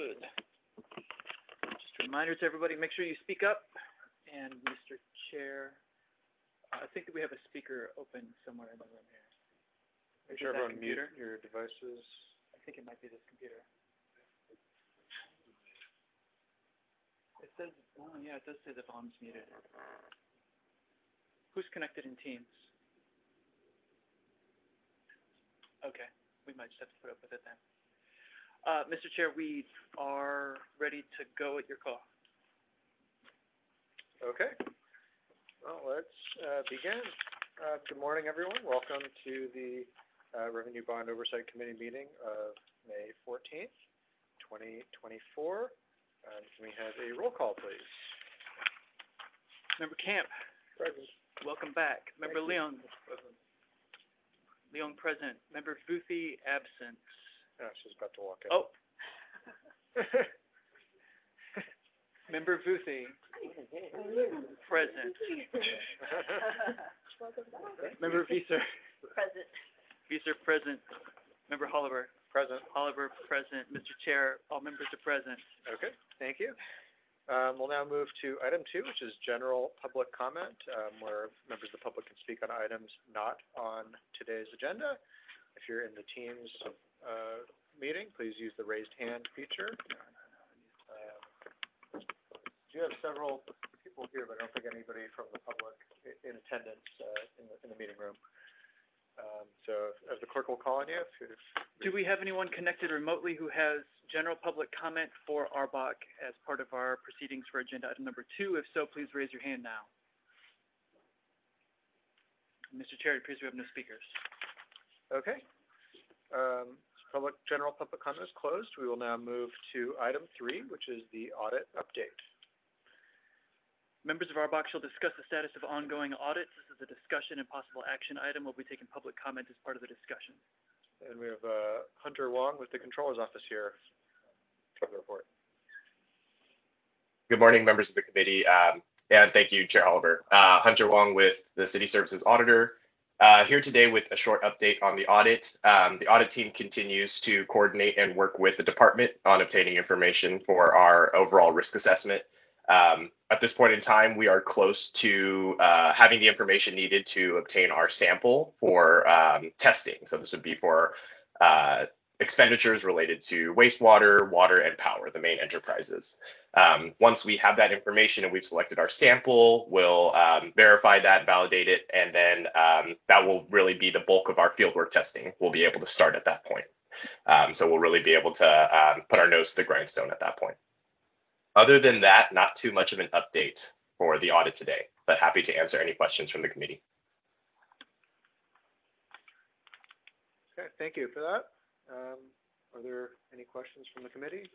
good. Just a reminder to everybody, make sure you speak up. And Mr. Chair, I think that we have a speaker open somewhere in the room here. Make sure everyone mute your devices. I think it might be this computer. It says, oh yeah, it does say the volume's muted. Who's connected in Teams? Okay, we might just have to put up with it then. Mr. Chair, we are ready to go at your call. Okay. Well, let's begin. Good morning, everyone. Welcome to the Revenue Bond Oversight Committee meeting of May 14th, 2024. Can we have a roll call, please? Member Camp. Present. Welcome back. Member Leung. Present. Leung present. Member Vuthi absent. Oh, she's about to walk in. Oh. Member Vuthi. Present. Member Vieser. Present. Vieser present. Member Holliver. Present. Holliver present. Mr. Chair, all members are present. Okay, thank you. We'll now move to item 2, which is general public comment, where members of the public can speak on items not on today's agenda. If you're in the Teams meeting, please use the raised hand feature. You have several people here, but I don't think anybody from the public in attendance in the meeting room. So as the clerk will call on you. Do we have anyone connected remotely who has general public comment for RBOC as part of our proceedings for agenda item number 2? If so, please raise your hand now. Mr. Chair, it appears we have no speakers. Okay. General public comment is closed. We will now move to item 3, which is the audit update. Members of RBOC shall discuss the status of ongoing audits. This is a discussion and possible action item. We'll be taking public comment as part of the discussion. And we have Hunter Wong with the Controller's Office here for the report. Good morning, members of the committee, and thank you, Chair Oliver. Hunter Wong with the City Services Auditor. Here today with a short update on the audit. The audit team continues to coordinate and work with the department on obtaining information for our overall risk assessment. At this point in time, we are close to having the information needed to obtain our sample for testing. So this would be for expenditures related to wastewater, water, and power, the main enterprises. Once we have that information and we've selected our sample, we'll verify that, validate it, and then that will really be the bulk of our fieldwork testing. We'll be able to start at that point. So we'll really be able to put our nose to the grindstone at that point. Other than that, not too much of an update for the audit today, but happy to answer any questions from the committee. Okay, thank you for that. Are there any questions from the committee?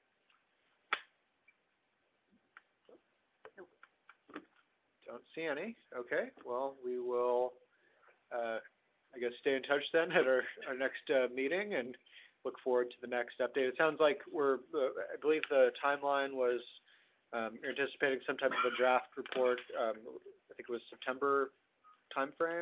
Don't see any. Okay, well, we will, I guess, stay in touch then at our next meeting and look forward to the next update. It sounds like I believe the timeline was you're anticipating some type of a draft report. I think it was September timeframe.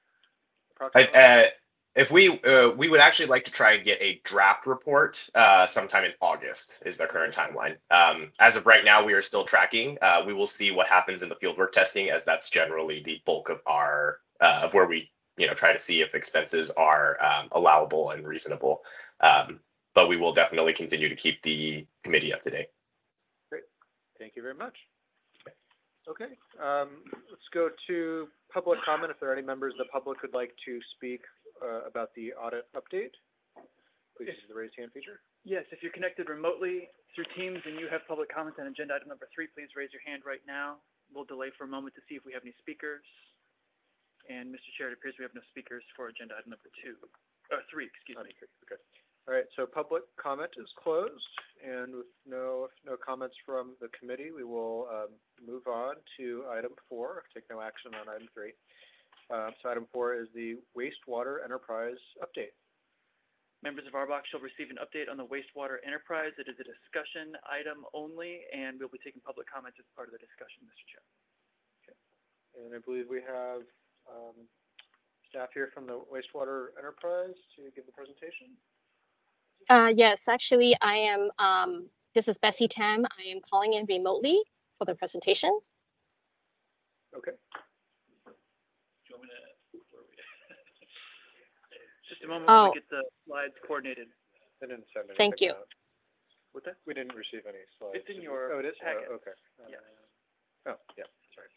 If we would actually like to try and get a draft report sometime in August is the current timeline. As of right now, we are still tracking. We will see what happens in the fieldwork testing, as that's generally the bulk of our of where we try to see if expenses are allowable and reasonable. But we will definitely continue to keep the committee up to date. Great, thank you very much. Okay, let's go to public comment. If there are any members of the public who'd like to speak about the audit update, please use the raise hand feature. Yes, if you're connected remotely through Teams and you have public comments on agenda item number 3, please raise your hand right now. We'll delay for a moment to see if we have any speakers. And Mr. Chair, it appears we have no speakers for agenda item number 3, excuse me. Okay. All right, so public comment is closed, and with no comments from the committee, we will move on to item 4, take no action on item 3. So item 4 is the wastewater enterprise update. Members of RBOC shall receive an update on the wastewater enterprise. It is a discussion item only, and we'll be taking public comments as part of the discussion, Mr. Chair. Okay. And I believe we have staff here from the wastewater enterprise to give the presentation. Yes, actually, I am. This is Bessie Tam. I am calling in remotely for the presentation. Okay. Do you want me to, where are we? Just a moment while Oh, we get the slides coordinated. They didn't send anything thank you. out. What's that? We didn't receive any slides. It's in did we? your Oh, it is? packet. Oh, okay. Yeah. Oh, yeah, that's right.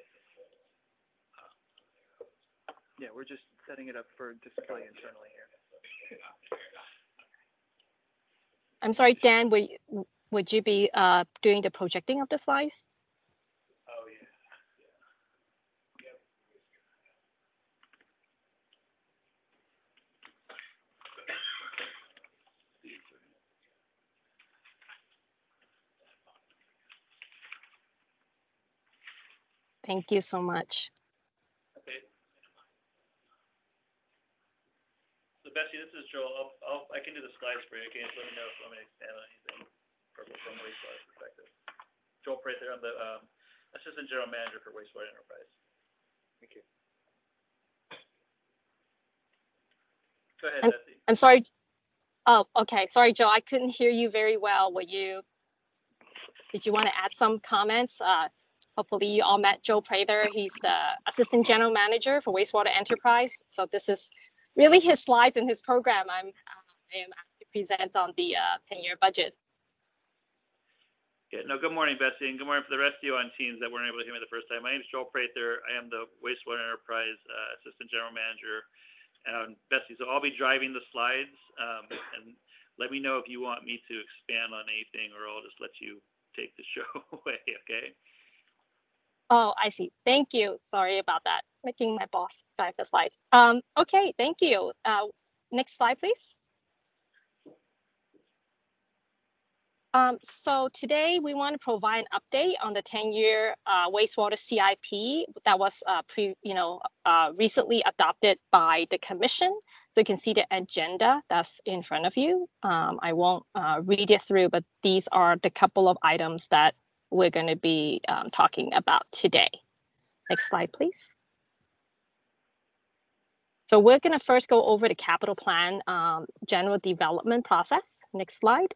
Yeah, we're just setting it up for display internally here. I'm sorry, Dan, would you be doing the projecting of the slides? Oh, yeah. Thank you so much. Okay. So Bessie, this is Joel. I can do the slides for you. Okay, let me know if you want me to expand on anything from wastewater perspective. Joel Prather, I'm the Assistant General Manager for Wastewater Enterprise. Thank you. Go ahead, Bessie. I'm sorry. Oh, okay. Sorry, Joe. I couldn't hear you very well. Did you want to add some comments? Hopefully you all met Joe Prather. He's the Assistant General Manager for Wastewater Enterprise. So this is really his slides and his program. I am asked to present on the 10-year budget. Yeah, no, good morning, Bessie, and good morning for the rest of you on Teams that weren't able to hear me the first time. My name is Joel Prather. I am the Wastewater Enterprise Assistant General Manager. Bessie, so I'll be driving the slides, and let me know if you want me to expand on anything, or I'll just let you take the show away, okay? Oh, I see. Thank you. Sorry about that. Making my boss drive the slides. Okay, thank you. Next slide, please. So today we want to provide an update on the 10-year wastewater CIP that was recently adopted by the Commission. So you can see the agenda that's in front of you. I won't read it through, but these are the couple of items that we're going to be talking about today. Next slide, please. So we're going to first go over the capital plan general development process. Next slide.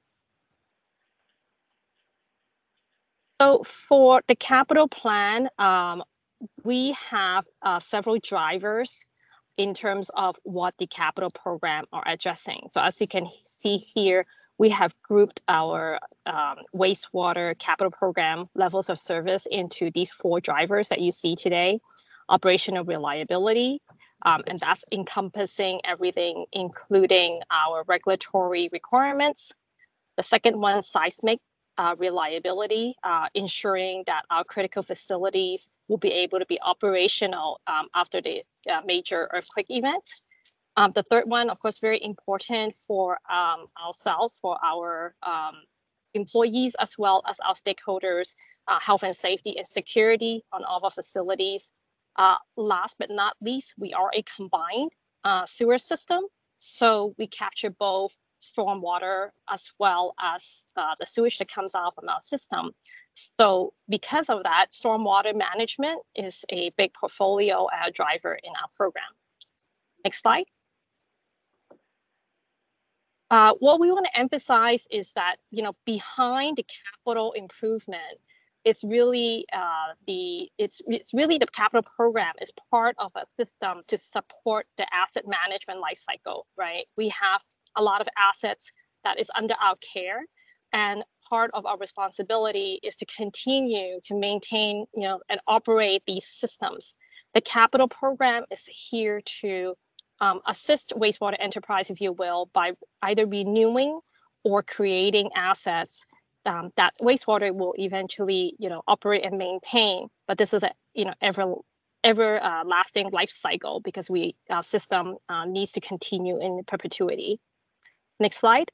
So for the capital plan, we have several drivers in terms of what the capital program are addressing. So as you can see here, we have grouped our wastewater capital program levels of service into these 4 drivers that you see today. Operational reliability, and that's encompassing everything, including our regulatory requirements. The second one, seismic reliability, ensuring that our critical facilities will be able to be operational after the major earthquake event. The third one, of course, very important for ourselves, for our employees, as well as our stakeholders, health and safety and security on all of our facilities. Last but not least, we are a combined sewer system. So we capture both stormwater as well as the sewage that comes out from our system. So because of that, stormwater management is a big portfolio driver in our program. Next slide. What we want to emphasize is that, behind the capital improvement, it's really the capital program is part of a system to support the asset management life cycle, right? We have a lot of assets that is under our care, and part of our responsibility is to continue to maintain, and operate these systems. The capital program is here to assist wastewater enterprise, if you will, by either renewing or creating assets that wastewater will eventually, operate and maintain. But this is a, ever lasting life cycle, because our system needs to continue in perpetuity. Next slide.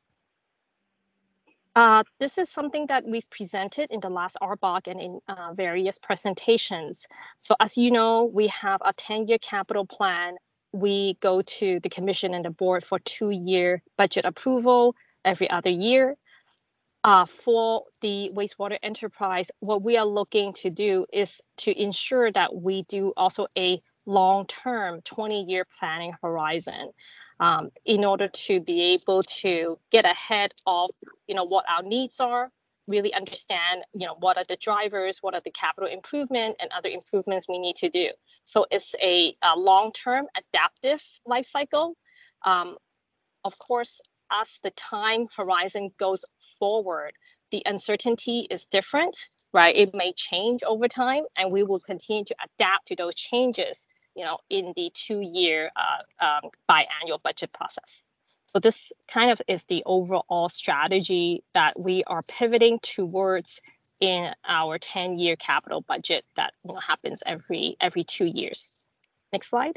This is something that we've presented in the last RBOC and in various presentations. So as you know, we have a 10-year capital plan. We go to the Commission and the board for 2-year budget approval every other year. For the wastewater enterprise, what we are looking to do is to ensure that we do also a long-term 20-year planning horizon. in order to be able to get ahead of, what our needs are, really understand, what are the drivers, what are the capital improvement and other improvements we need to do. So it's a long-term adaptive life cycle. Of course, as the time horizon goes forward, the uncertainty is different, right? It may change over time, and we will continue to adapt to those changes, in the 2-year biannual budget process. So this kind of is the overall strategy that we are pivoting towards in our 10-year capital budget that happens every 2 years. Next slide.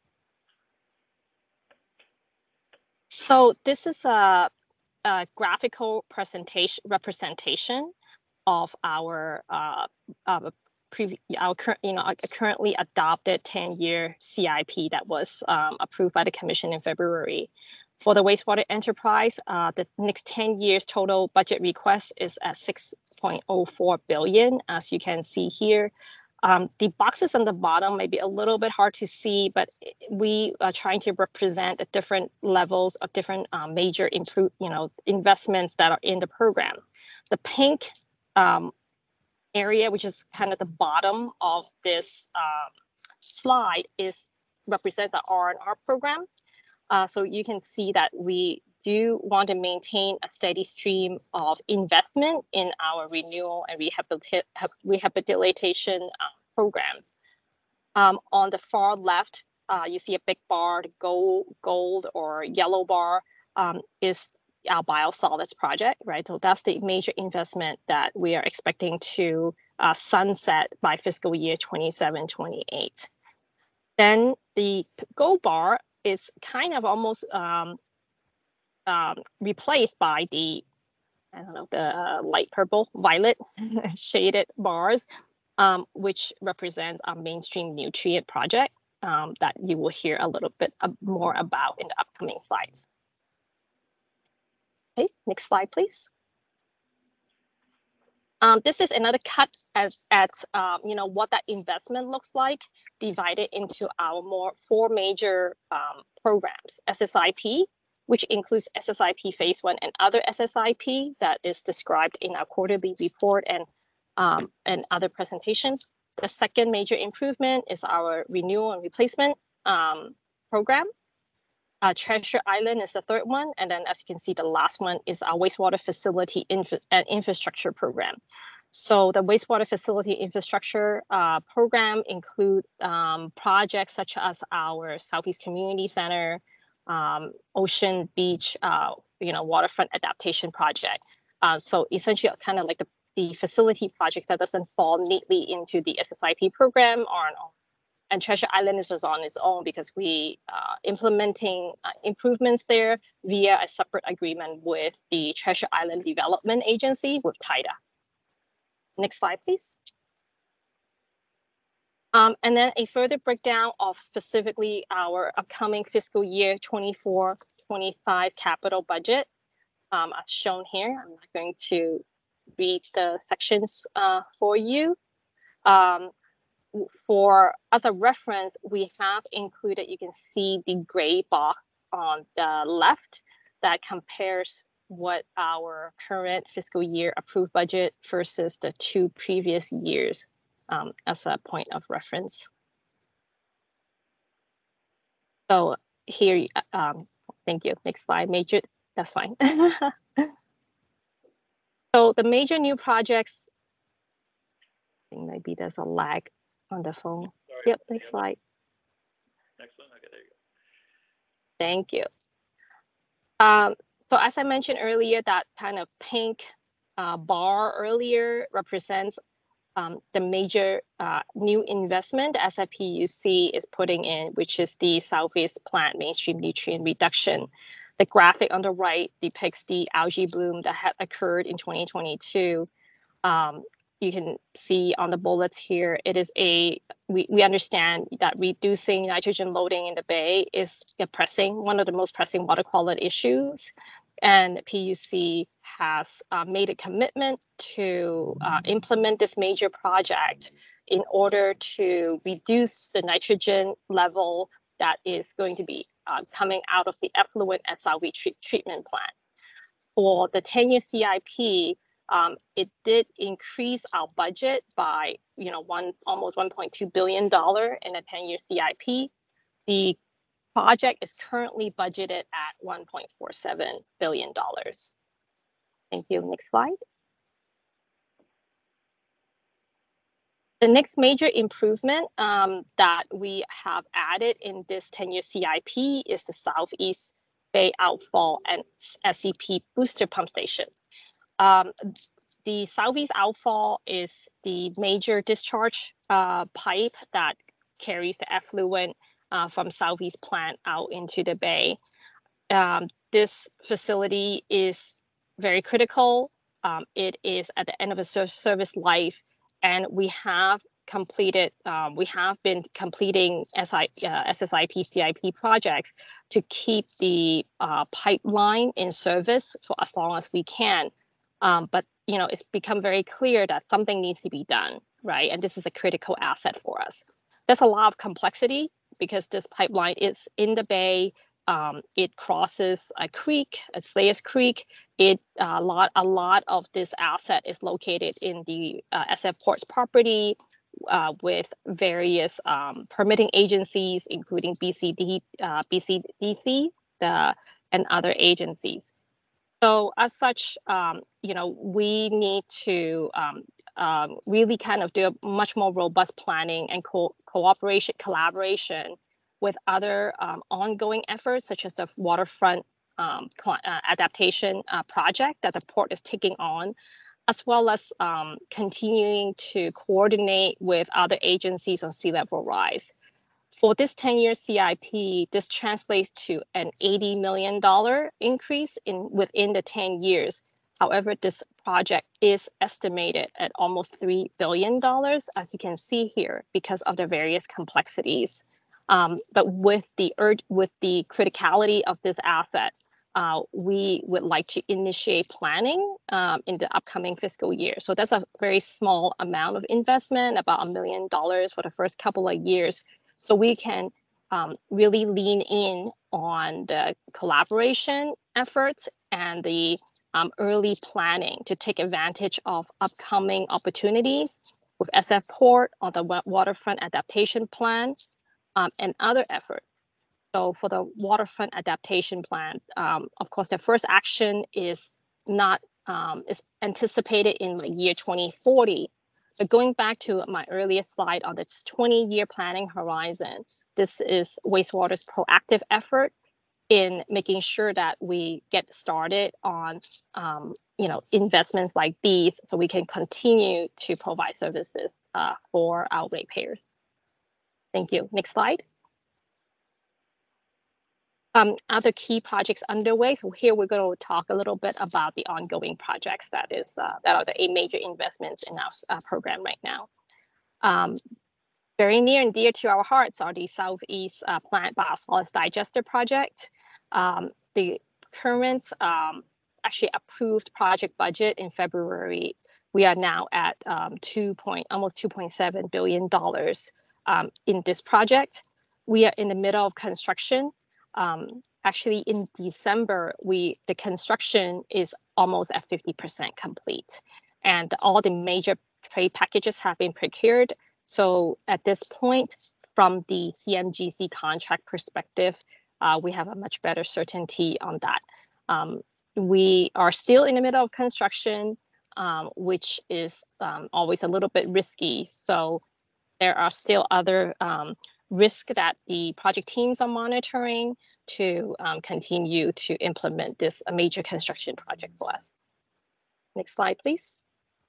So this is a graphical representation of our currently adopted 10-year CIP that was approved by the Commission in February. For the wastewater enterprise, the next 10 years total budget request is at $6.04 billion, as you can see here. The boxes on the bottom may be a little bit hard to see, but we are trying to represent the different levels of different major investments that are in the program. The pink area, which is kind of the bottom of this slide, represents the R&R program. So you can see that we do want to maintain a steady stream of investment in our renewal and rehabilitation program. On the far left, you see a big bar. The gold or yellow bar is our biosolids project, right? So that's the major investment that we are expecting to sunset by fiscal year 27-28. Then the gold bar is kind of almost replaced by the light purple, violet shaded bars, which represents our mainstream nutrient project that you will hear a little bit more about in the upcoming slides. Okay, next slide, please. This is another cut at what that investment looks like, divided into our 4 major programs. SSIP, which includes SSIP Phase 1 and other SSIP that is described in our quarterly report and other presentations. The second major improvement is our renewal and replacement program. Treasure Island is the third one, and then as you can see, the last one is our wastewater facility and infrastructure program. So the wastewater facility infrastructure program include projects such as our Southeast Community Center, Ocean Beach, waterfront adaptation project. So essentially, kind of like the facility projects that doesn't fall neatly into the SSIP program and Treasure Island is on its own because we implementing improvements there via a separate agreement with the Treasure Island Development Agency with TIDA. Next slide, please. And then a further breakdown of specifically our upcoming fiscal year 24-25 capital budget, as shown here. I'm not going to read the sections for you. For other reference, we have included, you can see the gray box on the left that compares what our current fiscal year approved budget versus the 2 previous years as a point of reference. So here, thank you. Next slide, major, that's fine. So the major new projects, I think maybe there's a lag on the phone. Sorry, yep, next slide. Next one, okay, there you go. Thank you. So as I mentioned earlier, that kind of pink bar earlier represents the major new investment SIPUC is putting in, which is the Southeast Plant Mainstream Nutrient Reduction. The graphic on the right depicts the algae bloom that had occurred in 2022. You can see on the bullets here, it is we understand that reducing nitrogen loading in the bay is one of the most pressing water quality issues. And PUC has made a commitment to implement this major project in order to reduce the nitrogen level that is going to be coming out of the effluent at Southie treatment plant. For the 10-year CIP, it did increase our budget by almost $1.2 billion in the 10-year CIP. The project is currently budgeted at $1.47 billion. Thank you. Next slide. The next major improvement that we have added in this 10-year CIP is the Southeast Bay Outfall and SCP booster pump station. The Southeast Outfall is the major discharge pipe that carries the effluent from Southeast plant out into the bay. This facility is very critical. It is at the end of a service life, and we have been completing SSIP CIP projects to keep the pipeline in service for as long as we can. But it's become very clear that something needs to be done, right? And this is a critical asset for us. There's a lot of complexity because this pipeline is in the bay. It crosses a creek, Slayers Creek. A lot of this asset is located in the SF Ports property with various permitting agencies, including BCDC, and other agencies. So as such, we need to really kind of do a much more robust planning and collaboration with other ongoing efforts, such as the waterfront adaptation project that the port is taking on, as well as continuing to coordinate with other agencies on sea level rise. For this 10-year CIP, this translates to an $80 million increase within the 10 years. However, this project is estimated at almost $3 billion, as you can see here, because of the various complexities. But with the criticality of this asset, we would like to initiate planning in the upcoming fiscal year. So that's a very small amount of investment, about $1 million for the first couple of years. So we can really lean in on the collaboration efforts and the early planning to take advantage of upcoming opportunities with SF Port on the waterfront adaptation plan and other efforts. So for the waterfront adaptation plan, of course, the first action is anticipated in the year 2040. But going back to my earlier slide on this 20-year planning horizon, this is wastewater's proactive effort in making sure that we get started on, investments like these, so we can continue to provide services for our ratepayers. Thank you. Next slide. Other key projects underway. So here we're going to talk a little bit about the ongoing projects that are the 8 major investments in our program right now. Very near and dear to our hearts are the Southeast Plant Biosolids Digester project. The current actually approved project budget in February, we are now at almost $2.7 billion in this project. We are in the middle of construction. Actually, in December, the construction is almost at 50% complete, and all the major trade packages have been procured. So at this point, from the CMGC contract perspective, we have a much better certainty on that. We are still in the middle of construction, which is always a little bit risky. So there are still other risks that the project teams are monitoring to continue to implement this major construction project for us. Next slide, please.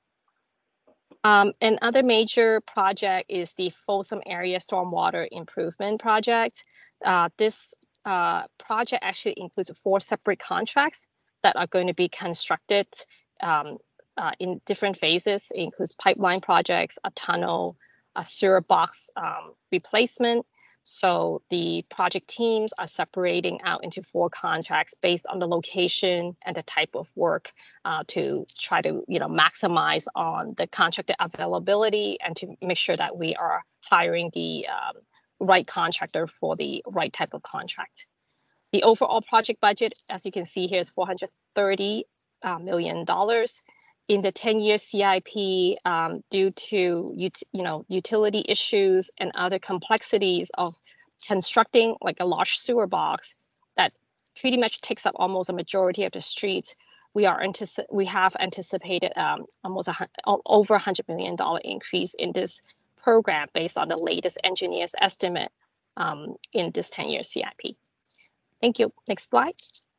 Another major project is the Folsom Area Stormwater Improvement Project. This project actually includes 4 separate contracts that are going to be constructed in different phases. It includes pipeline projects, a tunnel, a sewer box replacement. So the project teams are separating out into 4 contracts based on the location and the type of work to try to maximize on the contractor availability and to make sure that we are hiring the right contractor for the right type of contract. The overall project budget, as you can see here, is $430 million. In the 10-year CIP, due to utility issues and other complexities of constructing like a large sewer box that pretty much takes up almost a majority of the streets, we have anticipated almost over $100 million increase in this program based on the latest engineer's estimate in this 10-year CIP. Thank you. Next slide.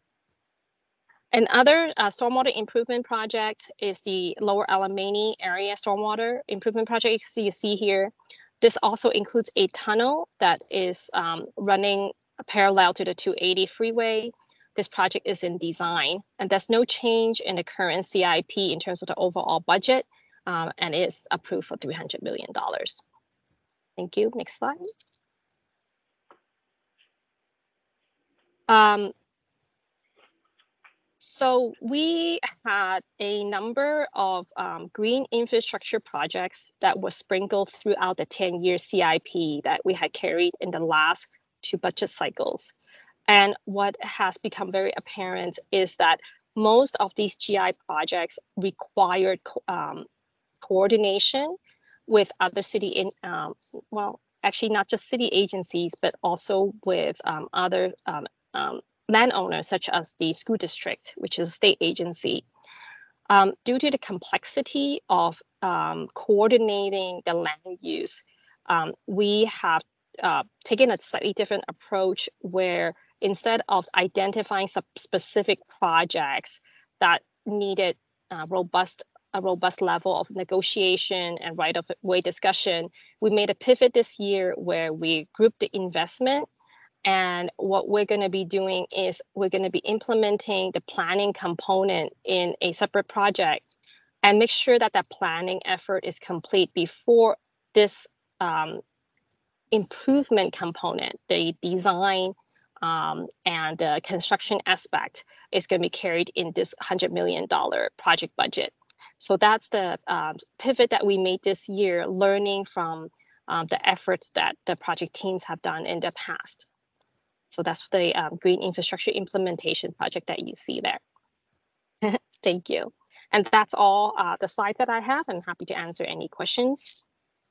Another stormwater improvement project is the Lower Alamany area stormwater improvement project. So you see here, this also includes a tunnel that is running parallel to the 280 freeway. This project is in design, and there's no change in the current CIP in terms of the overall budget, and is approved for $300 million. Thank you. Next slide. So we had a number of green infrastructure projects that were sprinkled throughout the 10-year CIP that we had carried in the last 2 budget cycles. And what has become very apparent is that most of these GI projects required coordination with other city, well, actually not just city agencies, but also with other landowners, such as the school district, which is a state agency. Due to the complexity of coordinating the land use, we have taken a slightly different approach where instead of identifying specific projects that needed a robust level of negotiation and right-of-way discussion, we made a pivot this year where we grouped the investment. And what we're going to be doing is we're going to be implementing the planning component in a separate project and make sure that that planning effort is complete before this improvement component, the design and the construction aspect, is going to be carried in this $100 million project budget. So that's the pivot that we made this year, learning from the efforts that the project teams have done in the past. So that's the green infrastructure implementation project that you see there. Thank you. And that's all the slides that I have. I'm happy to answer any questions.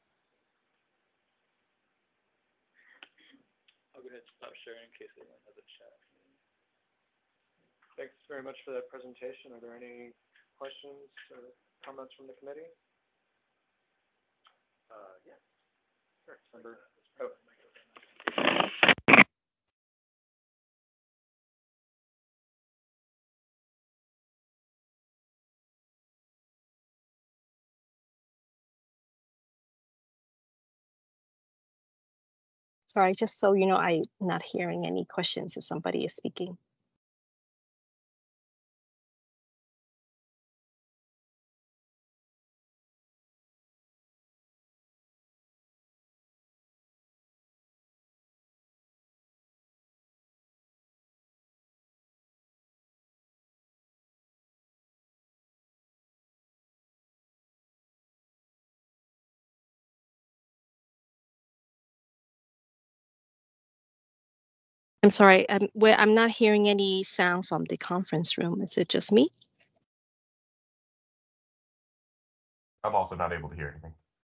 I'll go ahead and stop sharing in case anyone has a chat. Thanks very much for that presentation. Are there any questions or comments from the committee? Yeah. Sure. Sorry, just so you know, I'm not hearing any questions if somebody is speaking. I'm sorry, I'm not hearing any sound from the conference room. Is it just me? I'm also not able to hear anything.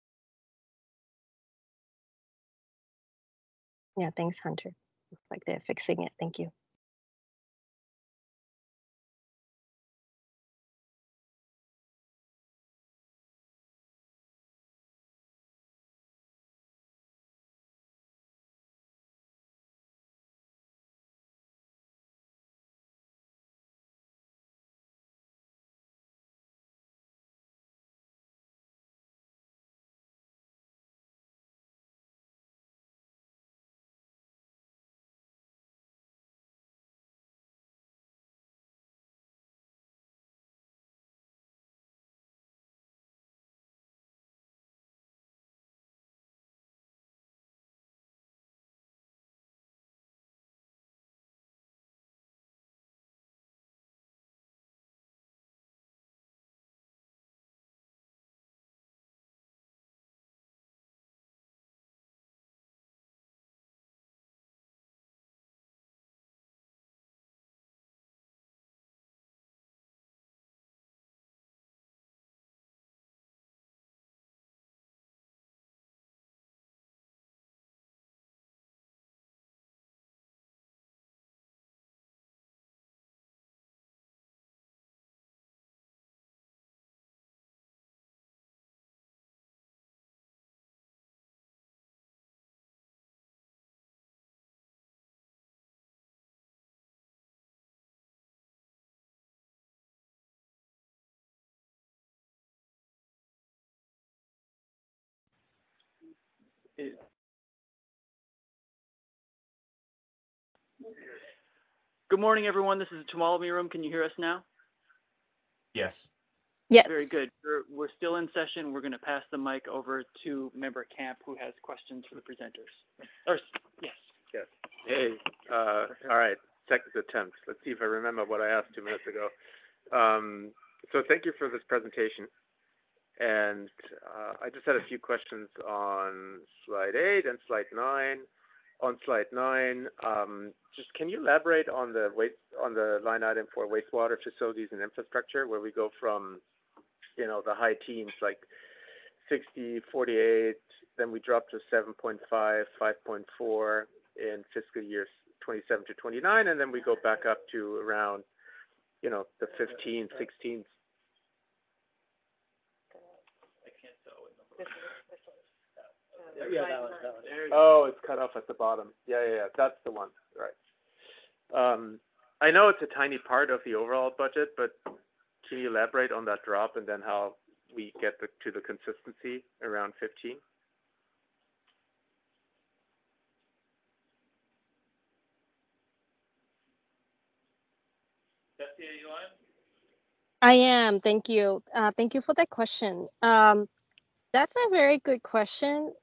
Yeah, thanks, Hunter. Looks like they're fixing it. Thank you. Good morning, everyone. This is Tumalami Room. Can you hear us now? Yes. Yes. Very good. We're still in session. We're going to pass the mic over to Member Camp, who has questions for the presenters. Or, yes. Yes. Hey, all right, second attempt. Let's see if I remember what I asked 2 minutes ago. So thank you for this presentation. And I just had a few questions on slide 8 and slide 9. On slide 9, just can you elaborate on the line item for wastewater facilities and infrastructure, where we go from, you know, the high teens, like 60, 48, then we drop to 7.5, 5.4 in fiscal years 27 to 29, and then we go back up to around, you know, the 15, 16. Yeah, that one. Oh, it's cut off at the bottom. Yeah, that's the one. Right. I know it's a tiny part of the overall budget, but can you elaborate on that drop and then how we get to the consistency around 15? Bessie, are you on? I am. Thank you. Thank you for that question. That's a very good question.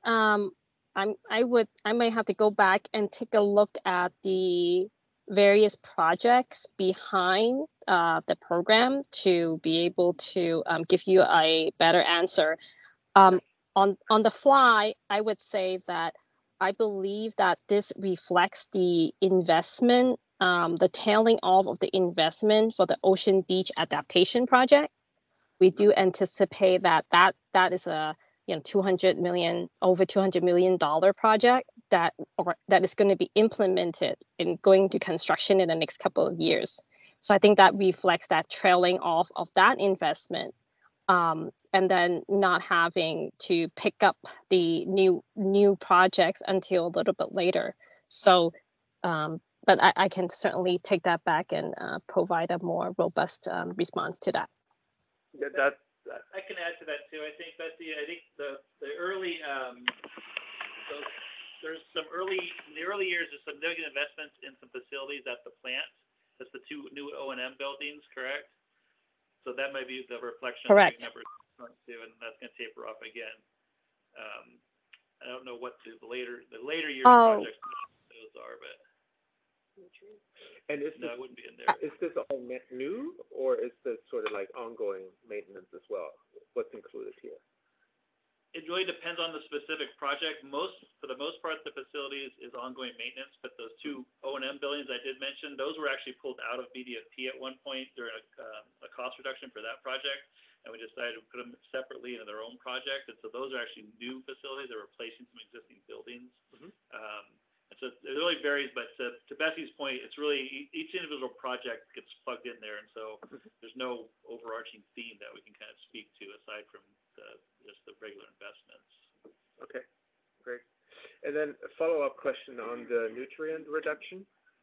I might have to go back and take a look at the various projects behind the program to be able to give you a better answer. On the fly, I would say that I believe that this reflects the investment, the tailing off of the investment for the Ocean Beach adaptation project. We do anticipate that is a over $200 million project that is going to be implemented and going to construction in the next couple of years. So I think that reflects that trailing off of that investment, and then not having to pick up the new projects until a little bit later. So, but I can certainly take that back and provide a more robust response to that. Yeah, I can add to that too. I think, Bessie, the early in the early years, there's some significant investments in some facilities at the plant. That's the 2 new O&M buildings, correct? So that might be the reflection. Correct. Of the numbers too, and that's going to taper off again. I don't know what the later years projects those are, but. And no, it wouldn't be in there. Is this all new, or is this sort of like ongoing maintenance as well? What's included here? It really depends on the specific project. For the most part, the facilities is ongoing maintenance, but those 2 O&M buildings I did mention, those were actually pulled out of BDFP at one point during a cost reduction for that project, and we decided to put them separately into their own project. And so those are actually new facilities. They're replacing some existing buildings. Mm-hmm. And so it really varies, but to Bessie's point, it's really each individual project gets plugged in there, and so there's no overarching theme that we can kind of speak to aside from just the regular investments. Okay, great. And then a follow-up question on the nutrient reduction.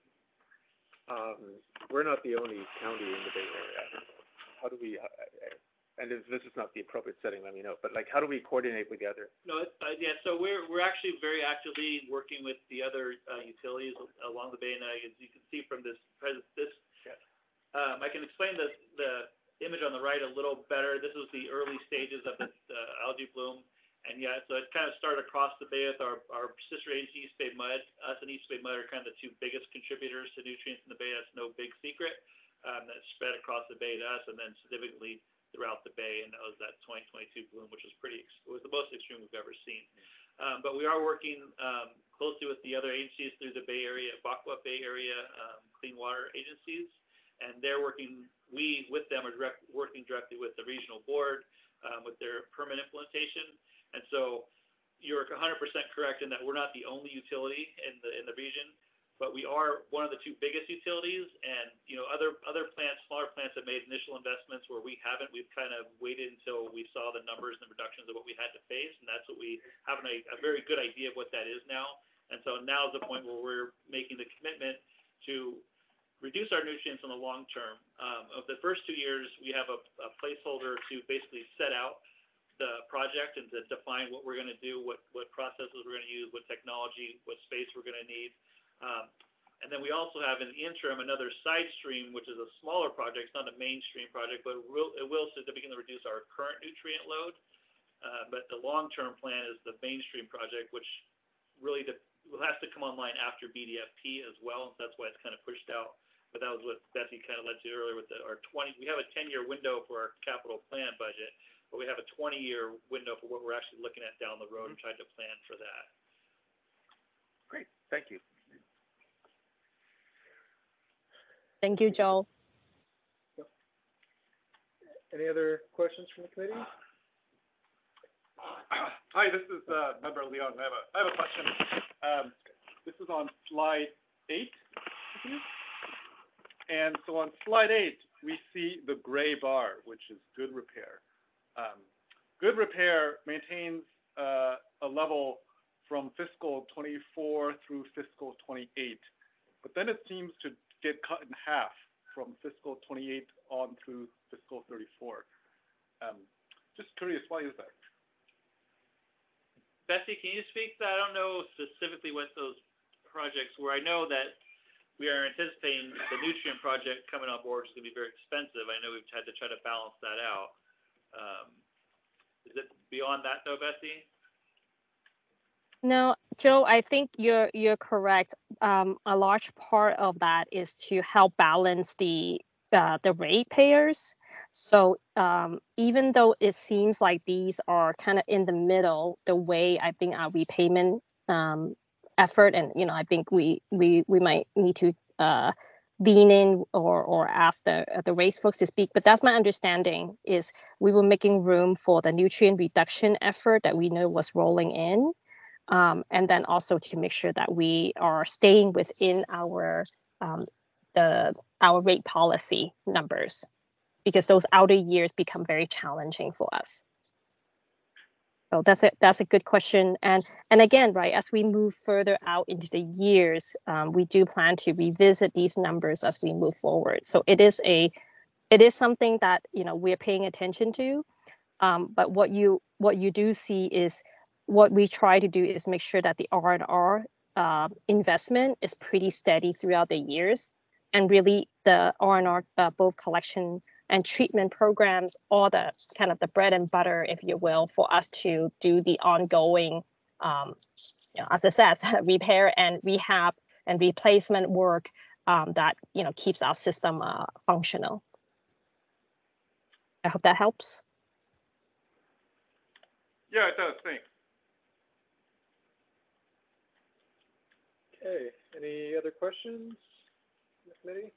We're not the only county in the Bay Area. How do we? And if this is not the appropriate setting, let me know. But like, how do we coordinate together? No, yeah. So we're actually very actively working with the other utilities along the Bay, and as you can see from this. I can explain the image on the right a little better. This was the early stages of the algae bloom, and yeah, so it kind of started across the Bay with our sister agency, East Bay Mud. Us and East Bay Mud are kind of the 2 biggest contributors to nutrients in the Bay. That's no big secret. That spread across the Bay to us, and then significantly throughout the Bay, and that was that 2022 bloom, which was the most extreme we've ever seen. But we are working closely with the other agencies through the Bay Area, Bakwa Bay Area Clean Water agencies, and they're working. We with them are working directly with the regional board with their permit implementation, and so you're 100% correct in that we're not the only utility in the region. But we are one of the 2 biggest utilities, and other plants, smaller plants, have made initial investments where we haven't. We've kind of waited until we saw the numbers and the reductions of what we had to face, and that's what we have a very good idea of what that is now. And so now is the point where we're making the commitment to reduce our nutrients in the long term. Of the first 2 years, we have a placeholder to basically set out the project and to define what we're gonna do, what processes we're gonna use, what technology, what space we're gonna need. And then we also have in the interim another side stream, which is a smaller project. It's not a mainstream project, but it will significantly reduce our current nutrient load. But the long-term plan is the mainstream project, which really will have to come online after BDFP as well. That's why it's kind of pushed out. But that was what Betsy kind of led to earlier with we have a 10-year window for our capital plan budget, but we have a 20-year window for what we're actually looking at down the road and trying to plan for that. Great, thank you. Thank you, Joe. Any other questions from the committee? Hi, this is Member Leon. I have a question. This is on slide 8, and so on slide 8 we see the gray bar, which is good repair. Good repair maintains a level from fiscal 24 through fiscal 28, but then it seems to get cut in half from fiscal 28 on through fiscal 34. Just curious, why is that? Betsy, can you speak to that? I don't know specifically what those projects were. I know that we are anticipating the nutrient project coming on board, which is going to be very expensive. I know we've had to try to balance that out. Is it beyond that though, Betsy? No, Joe, I think you're correct. A large part of that is to help balance the ratepayers. So even though it seems like these are kind of in the middle, the way I think our repayment effort, and I think we might need to lean in or ask the race folks to speak. But that's my understanding, is we were making room for the nutrient reduction effort that we know was rolling in. And then also to make sure that we are staying within our rate policy numbers, because those outer years become very challenging for us. So that's a good question. And again, right, as we move further out into the years, we do plan to revisit these numbers as we move forward. So it is something that we're paying attention to. But what you do see is, what we try to do is make sure that the R&R investment is pretty steady throughout the years, and really the R&R, both collection and treatment programs, all the kind of the bread and butter, if you will, for us to do the ongoing, as I said, repair and rehab and replacement work that keeps our system functional. I hope that helps. Yeah, it does. Thanks. Okay, any other questions from the committee?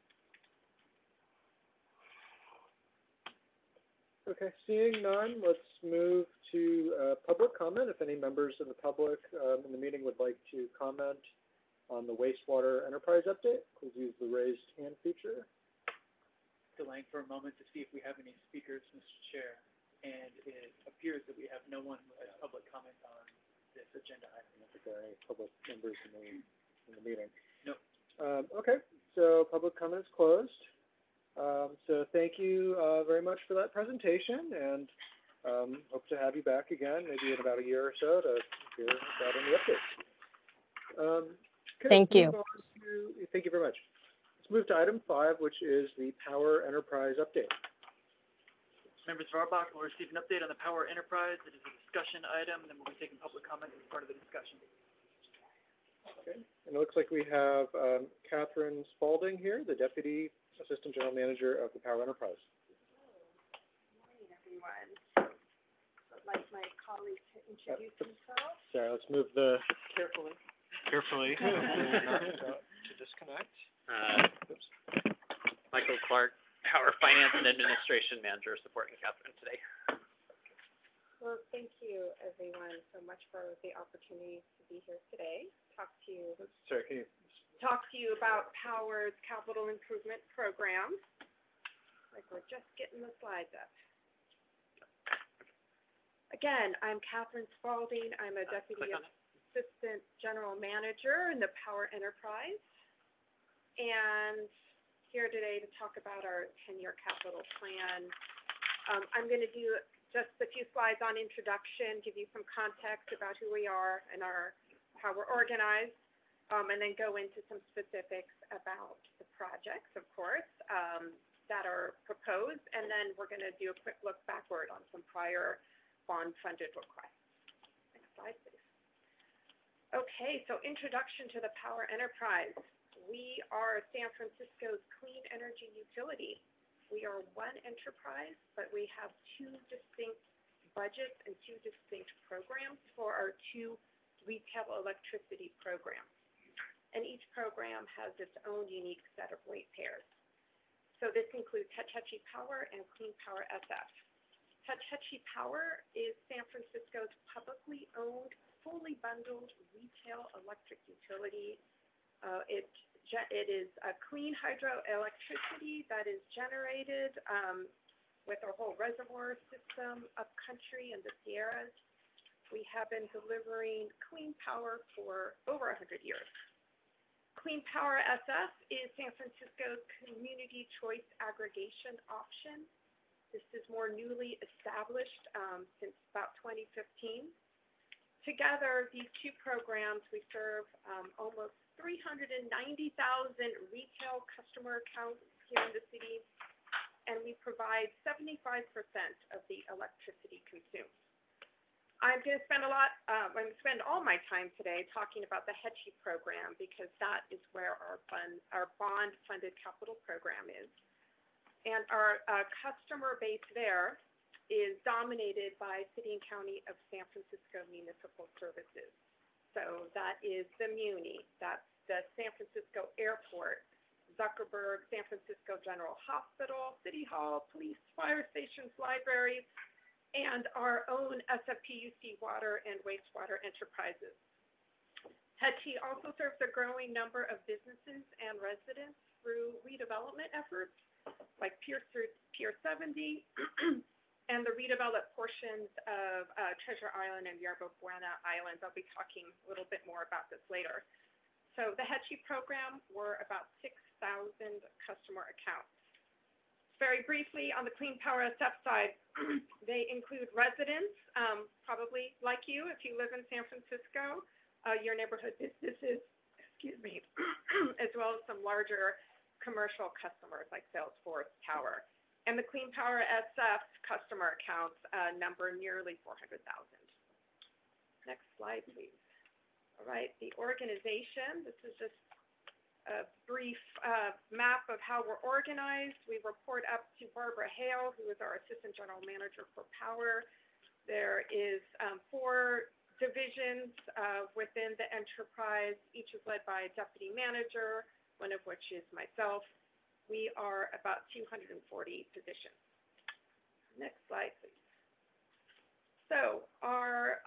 Okay, seeing none, let's move to public comment. If any members of the public in the meeting would like to comment on the wastewater enterprise update, please use the raised hand feature. Delaying for a moment to see if we have any speakers, Mr. Chair, and it appears that we have no one who has public comment on this agenda item. I don't think there are any public members in the meeting. No. Okay, so public comment is closed. So thank you very much for that presentation, and hope to have you back again, maybe in about a year or so, to hear about any updates. Okay, thank you. Thank you very much. Let's move to item 5, which is the Power Enterprise update. Members of our block will receive an update on the Power Enterprise. It is a discussion item, and then we'll be taking public comment as part of the discussion. Okay, and it looks like we have Catherine Spalding here, the Deputy Assistant General Manager of the Power Enterprise. Good morning, everyone. I'd like my colleague to introduce himself. Sorry, let's move the Carefully. not to disconnect. Oops. Michael Clark, Power Finance and Administration Manager, supporting Catherine today. Well, thank you, everyone, so much for the opportunity to be here today. Talk to you about Power's capital improvement program. Like, we're just getting the slides up. Again, I'm Catherine Spalding. I'm a Deputy Assistant General Manager in the Power Enterprise, and here today to talk about our 10-year capital plan. I'm going to do just a few slides on introduction, give you some context about who we are and how we're organized, and then go into some specifics about the projects, of course, that are proposed, and then we're going to do a quick look backward on some prior bond-funded requests. Next slide, please. Okay, so introduction to the Power Enterprise. We are San Francisco's clean energy utility. We are one enterprise, but we have two distinct budgets and two distinct programs for our two retail electricity programs. And each program has its own unique set of ratepayers. So this includes Hetch Hetchy Power and Clean Power SF. Hetch Hetchy Power is San Francisco's publicly owned, fully bundled retail electric utility. It is a clean hydroelectricity that is generated with our whole reservoir system upcountry in the Sierras. We have been delivering clean power for over 100 years. Clean Power SF is San Francisco's community choice aggregation option. This is more newly established since about 2015. Together, these two programs, we serve almost 390,000 retail customer accounts here in the city, and we provide 75% of the electricity consumed. I'm going to spend all my time today talking about the HECI program because that is where our bond-funded capital program is. And our customer base there is dominated by City and County of San Francisco Municipal Services. So that is the MUNI, that's the San Francisco Airport, Zuckerberg, San Francisco General Hospital, City Hall, police, fire stations, libraries, and our own SFPUC water and wastewater enterprises. HECI also serves a growing number of businesses and residents through redevelopment efforts like Pier 70 and the redeveloped portions of Treasure Island and Yerba Buena Islands. I'll be talking a little bit more about this later. So the HECI program were about 6,000 customer accounts. Very briefly, on the Clean Power SF side, they include residents, probably like you if you live in San Francisco, your neighborhood businesses, as well as some larger commercial customers like Salesforce Tower. And the Clean Power SF customer accounts number nearly 400,000. Next slide, please. All right, the organization, this is just a brief map of how we're organized. We report up to Barbara Hale, who is our Assistant General Manager for Power. There is 4 divisions within the enterprise. Each is led by a deputy manager, one of which is myself. We are about 240 positions. Next slide, please. So our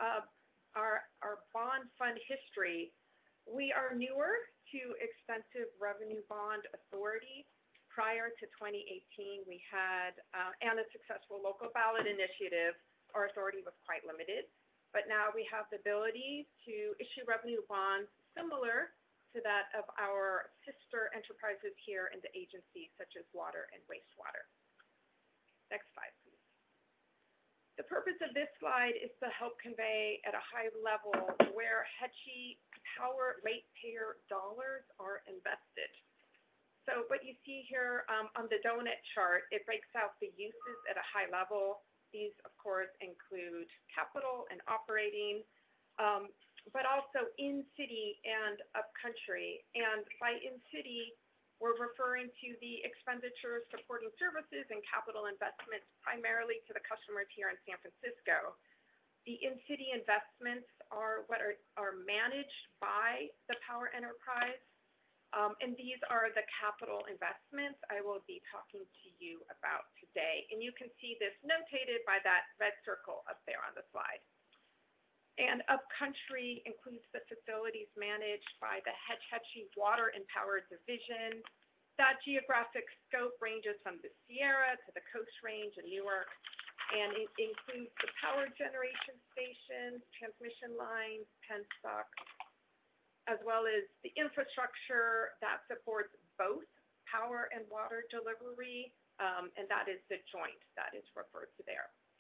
bond fund history, we are newer to extensive revenue bond authority. Prior to 2018, we had, and a successful local ballot initiative, our authority was quite limited. But now we have the ability to issue revenue bonds similar to that of our sister enterprises here in the agency, such as water and wastewater. Next slide, please. The purpose of this slide is to help convey at a high level where HECI power ratepayer dollars are invested. So what you see here on the donut chart, it breaks out the uses at a high level. These, of course, include capital and operating, but also in-city and upcountry. And by in-city, we're referring to the expenditures supporting services and capital investments primarily to the customers here in San Francisco. The in-city investments are what are managed by the Power Enterprise, and these are the capital investments I will be talking to you about today. And you can see this notated by that red circle up there on the slide. And upcountry includes the facilities managed by the Hetch Hetchy Water and Power Division. That geographic scope ranges from the Sierra to the Coast Range in Newark, and it includes the power generation stations, transmission lines, penstock, as well as the infrastructure that supports both power and water delivery, and that is the joint that is referred to there.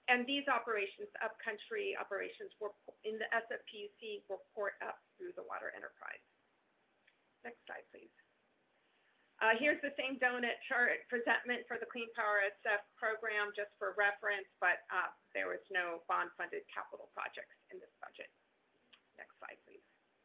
And these operations, upcountry operations, in the SFPUC, will port up through the water enterprise. Next slide, please. Here's the same donut chart presentment for the Clean Power SF program, just for reference, but there was no bond-funded capital projects in this budget. Next slide, please.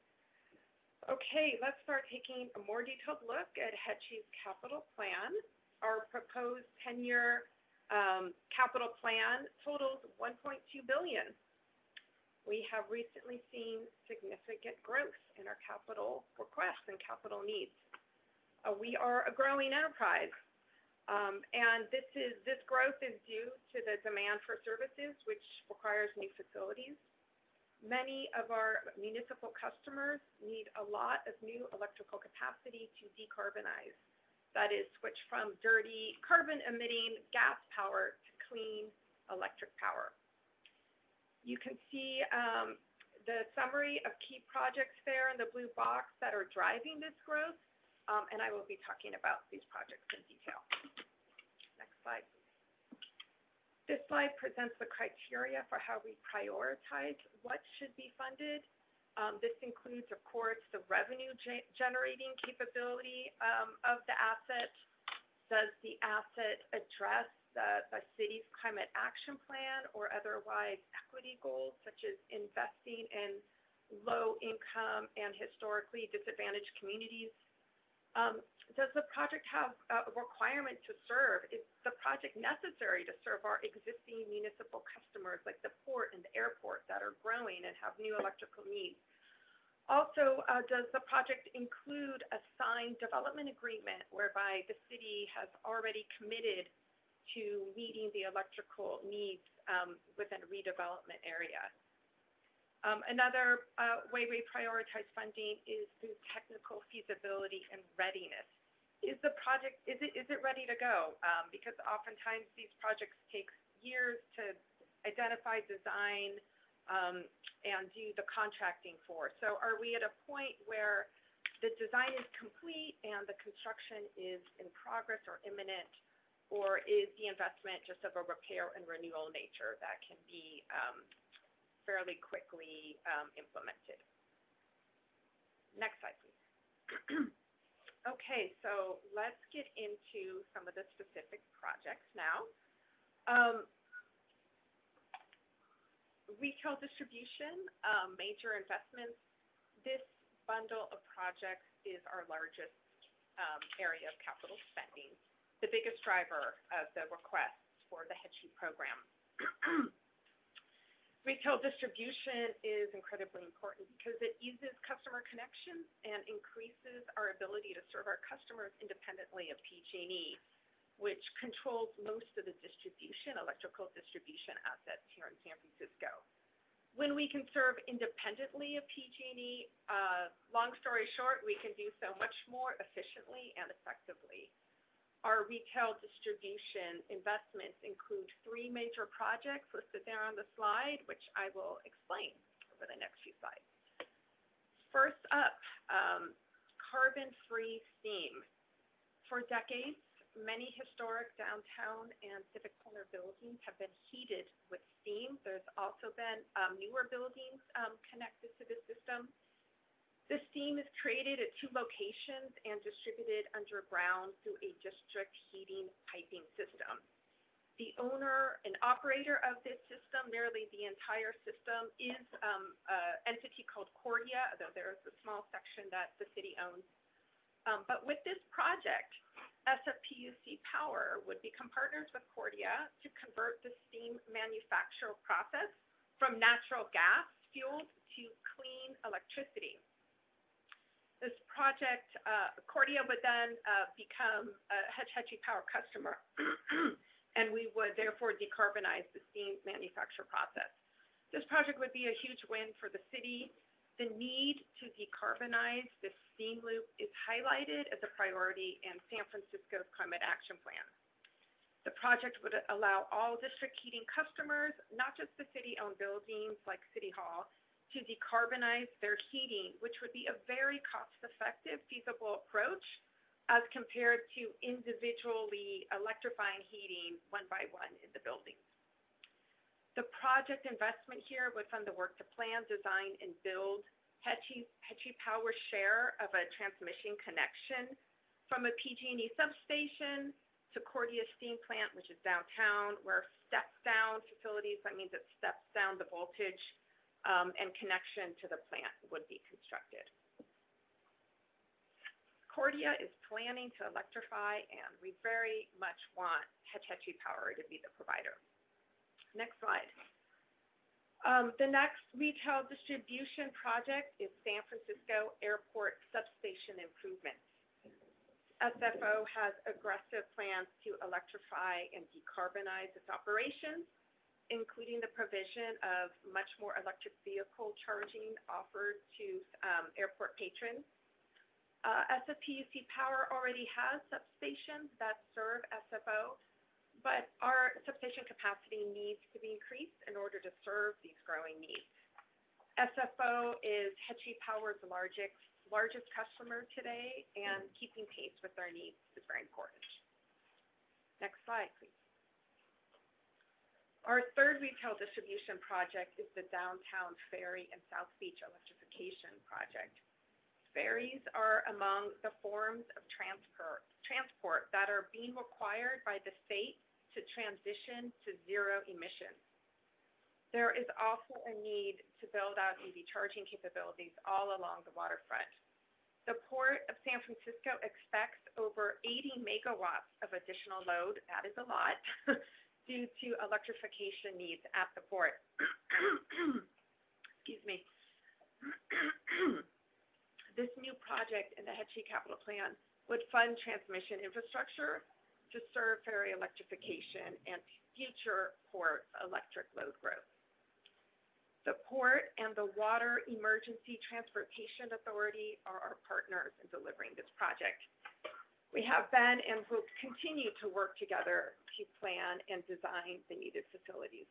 Okay, let's start taking a more detailed look at HEDCHI's capital plan. Our proposed 10-year capital plan totals $1.2 billion. We have recently seen significant growth in our capital requests and capital needs. We are a growing enterprise, and this growth is due to the demand for services, which requires new facilities. Many of our municipal customers need a lot of new electrical capacity to decarbonize. That is, switch from dirty, carbon-emitting gas power to clean electric power. You can see the summary of key projects there in the blue box that are driving this growth. And I will be talking about these projects in detail. Next slide. This slide presents the criteria for how we prioritize what should be funded. This includes, of course, the revenue generating capability of the asset. Does the asset address the city's climate action plan or otherwise equity goals, such as investing in low income and historically disadvantaged communities? Does the project have a requirement to serve? Is the project necessary to serve our existing municipal customers like the port and the airport that are growing and have new electrical needs? Also, does the project include a signed development agreement whereby the city has already committed to meeting the electrical needs within a redevelopment area? Another way we prioritize funding is through technical feasibility and readiness. Is the project, is it ready to go? Because oftentimes these projects take years to identify, design, and do the contracting for. So are we at a point where the design is complete and the construction is in progress or imminent, or is the investment just of a repair and renewal nature that can be fairly quickly implemented? Next slide, please. Okay, so let's get into some of the specific projects now. Retail distribution, major investments. This bundle of projects is our largest area of capital spending, the biggest driver of the requests for the HEDCHI program. Retail distribution is incredibly important because it eases customer connections and increases our ability to serve our customers independently of PG&E, which controls most of the electrical distribution assets here in San Francisco. When we can serve independently of PG&E, long story short, we can do so much more efficiently and effectively. Our retail distribution investments include 3 major projects listed there on the slide, which I will explain over the next few slides. First up, carbon-free steam. For decades, many historic downtown and civic center buildings have been heated with steam. There's also been newer buildings connected to this system. The steam is created at 2 locations and distributed underground through a district heating piping system. The owner and operator of this system, nearly the entire system, is an entity called Cordia, though there is a small section that the city owns. But with this project, SFPUC Power would become partners with Cordia to convert the steam manufacture process from natural gas fueled to clean electricity. This project, Cordia would then become a HEDCHI Power customer, and we would therefore decarbonize the steam manufacture process. This project would be a huge win for the city. The need to decarbonize this steam loop is highlighted as a priority in San Francisco's Climate Action Plan. The project would allow all district heating customers, not just the city-owned buildings like City Hall, to decarbonize their heating, which would be a very cost-effective, feasible approach as compared to individually electrifying heating one by one in the buildings. The project investment here would fund the work to plan, design, and build Hetchy Power's share of a transmission connection from a PG&E substation to Cordia Steam Plant, which is downtown, where steps-down facilities, that means it steps down the voltage, and connection to the plant would be constructed. Cordia is planning to electrify, and we very much want Hetchy Power to be the provider. Next slide. The next retail distribution project is San Francisco Airport Substation Improvements. SFO has aggressive plans to electrify and decarbonize its operations, including the provision of much more electric vehicle charging offered to airport patrons. SFPUC Power already has substations that serve SFO, but our substation capacity needs to be increased in order to serve these growing needs. SFO is Hetchy Power's largest customer today, and keeping pace with their needs is very important. Next slide, please. Our third retail distribution project is the Downtown Ferry and South Beach Electrification Project. Ferries are among the forms of transport that are being required by the state to transition to zero emissions. There is also a need to build out EV charging capabilities all along the waterfront. The Port of San Francisco expects over 80 megawatts of additional load, that is a lot, due to electrification needs at the port. Excuse me. This new project in the Hetchy Capital Plan would fund transmission infrastructure to serve ferry electrification and future port electric load growth. The Port and the Water Emergency Transportation Authority are our partners in delivering this project. We have been and will continue to work together to plan and design the needed facilities.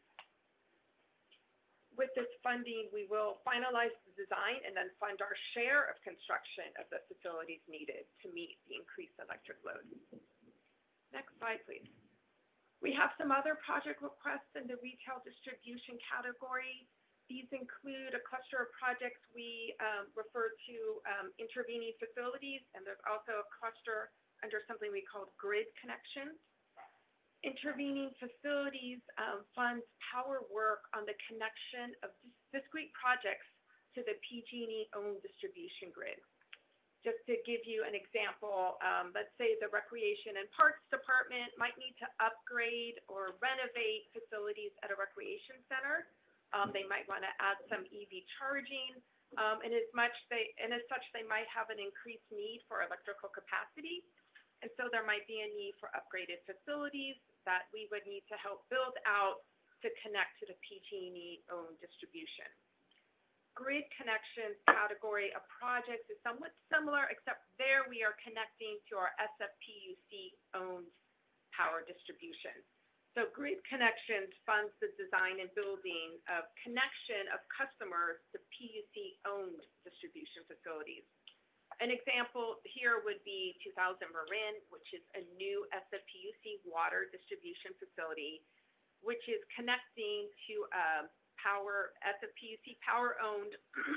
With this funding, we will finalize the design and then fund our share of construction of the facilities needed to meet the increased electric load. Next slide, please. We have some other project requests in the retail distribution category. These include a cluster of projects we refer to intervening facilities, and there's also a cluster under something we call grid connections. Intervening facilities funds power work on the connection of discrete projects to the PG&E-owned distribution grid. Just to give you an example, let's say the Recreation and Parks Department might need to upgrade or renovate facilities at a recreation center. They might want to add some EV charging, and as such, they might have an increased need for electrical capacity. And so there might be a need for upgraded facilities that we would need to help build out to connect to the PG&E-owned distribution. Grid connections category of projects is somewhat similar, except there we are connecting to our SFPUC-owned power distribution. So grid connections funds the design and building of connection of customers to PUC-owned distribution facilities. An example here would be 2000 Marin, which is a new SFPUC water distribution facility, which is connecting to a SFPUC power-owned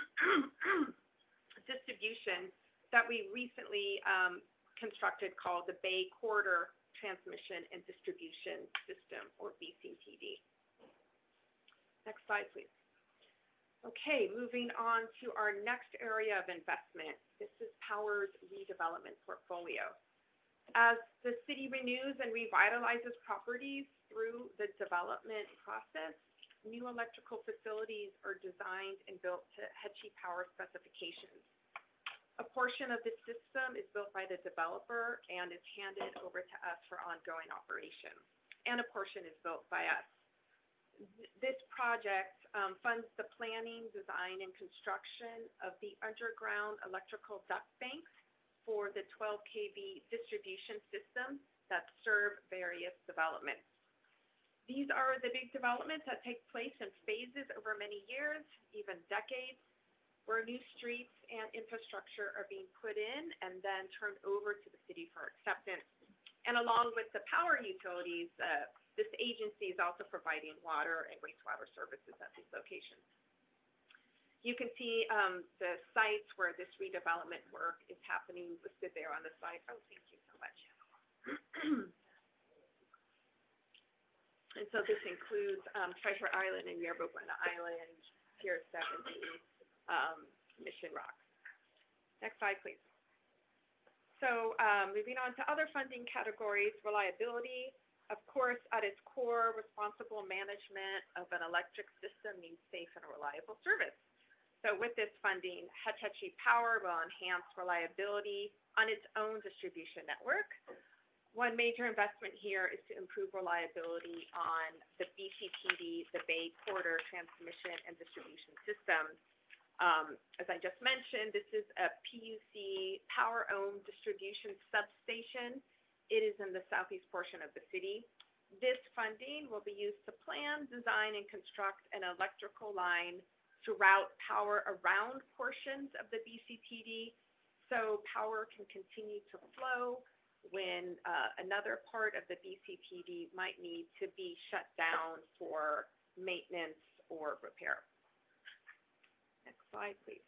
distribution that we recently constructed called the Bay Corridor Transmission and Distribution System, or BCTD. Next slide, please. Okay, moving on to our next area of investment. This is Power's redevelopment portfolio. As the city renews and revitalizes properties through the development process, new electrical facilities are designed and built to Hetchy Power specifications. A portion of this system is built by the developer and is handed over to us for ongoing operations, and a portion is built by us. This project funds the planning, design, and construction of the underground electrical duct banks for the 12 kV distribution system that serve various developments. These are the big developments that take place in phases over many years, even decades, where new streets and infrastructure are being put in and then turned over to the city for acceptance. And along with the power utilities, this agency is also providing water and wastewater services at these locations. You can see the sites where this redevelopment work is happening listed there on the site. Oh, thank you so much. And so this includes Treasure Island and Yerba Buena Island, Pier 70, Mission Rock. Next slide, please. So moving on to other funding categories, reliability. Of course, at its core, responsible management of an electric system means safe and reliable service. So with this funding, Hetch Hetchy Power will enhance reliability on its own distribution network. One major investment here is to improve reliability on the BCTD, the Bay Corridor Transmission and Distribution System. As I just mentioned, this is a PUC power-owned distribution substation. It is in the southeast portion of the city. This funding will be used to plan, design, and construct an electrical line to route power around portions of the BCTD so power can continue to flow when another part of the BCTD might need to be shut down for maintenance or repair. Next slide, please.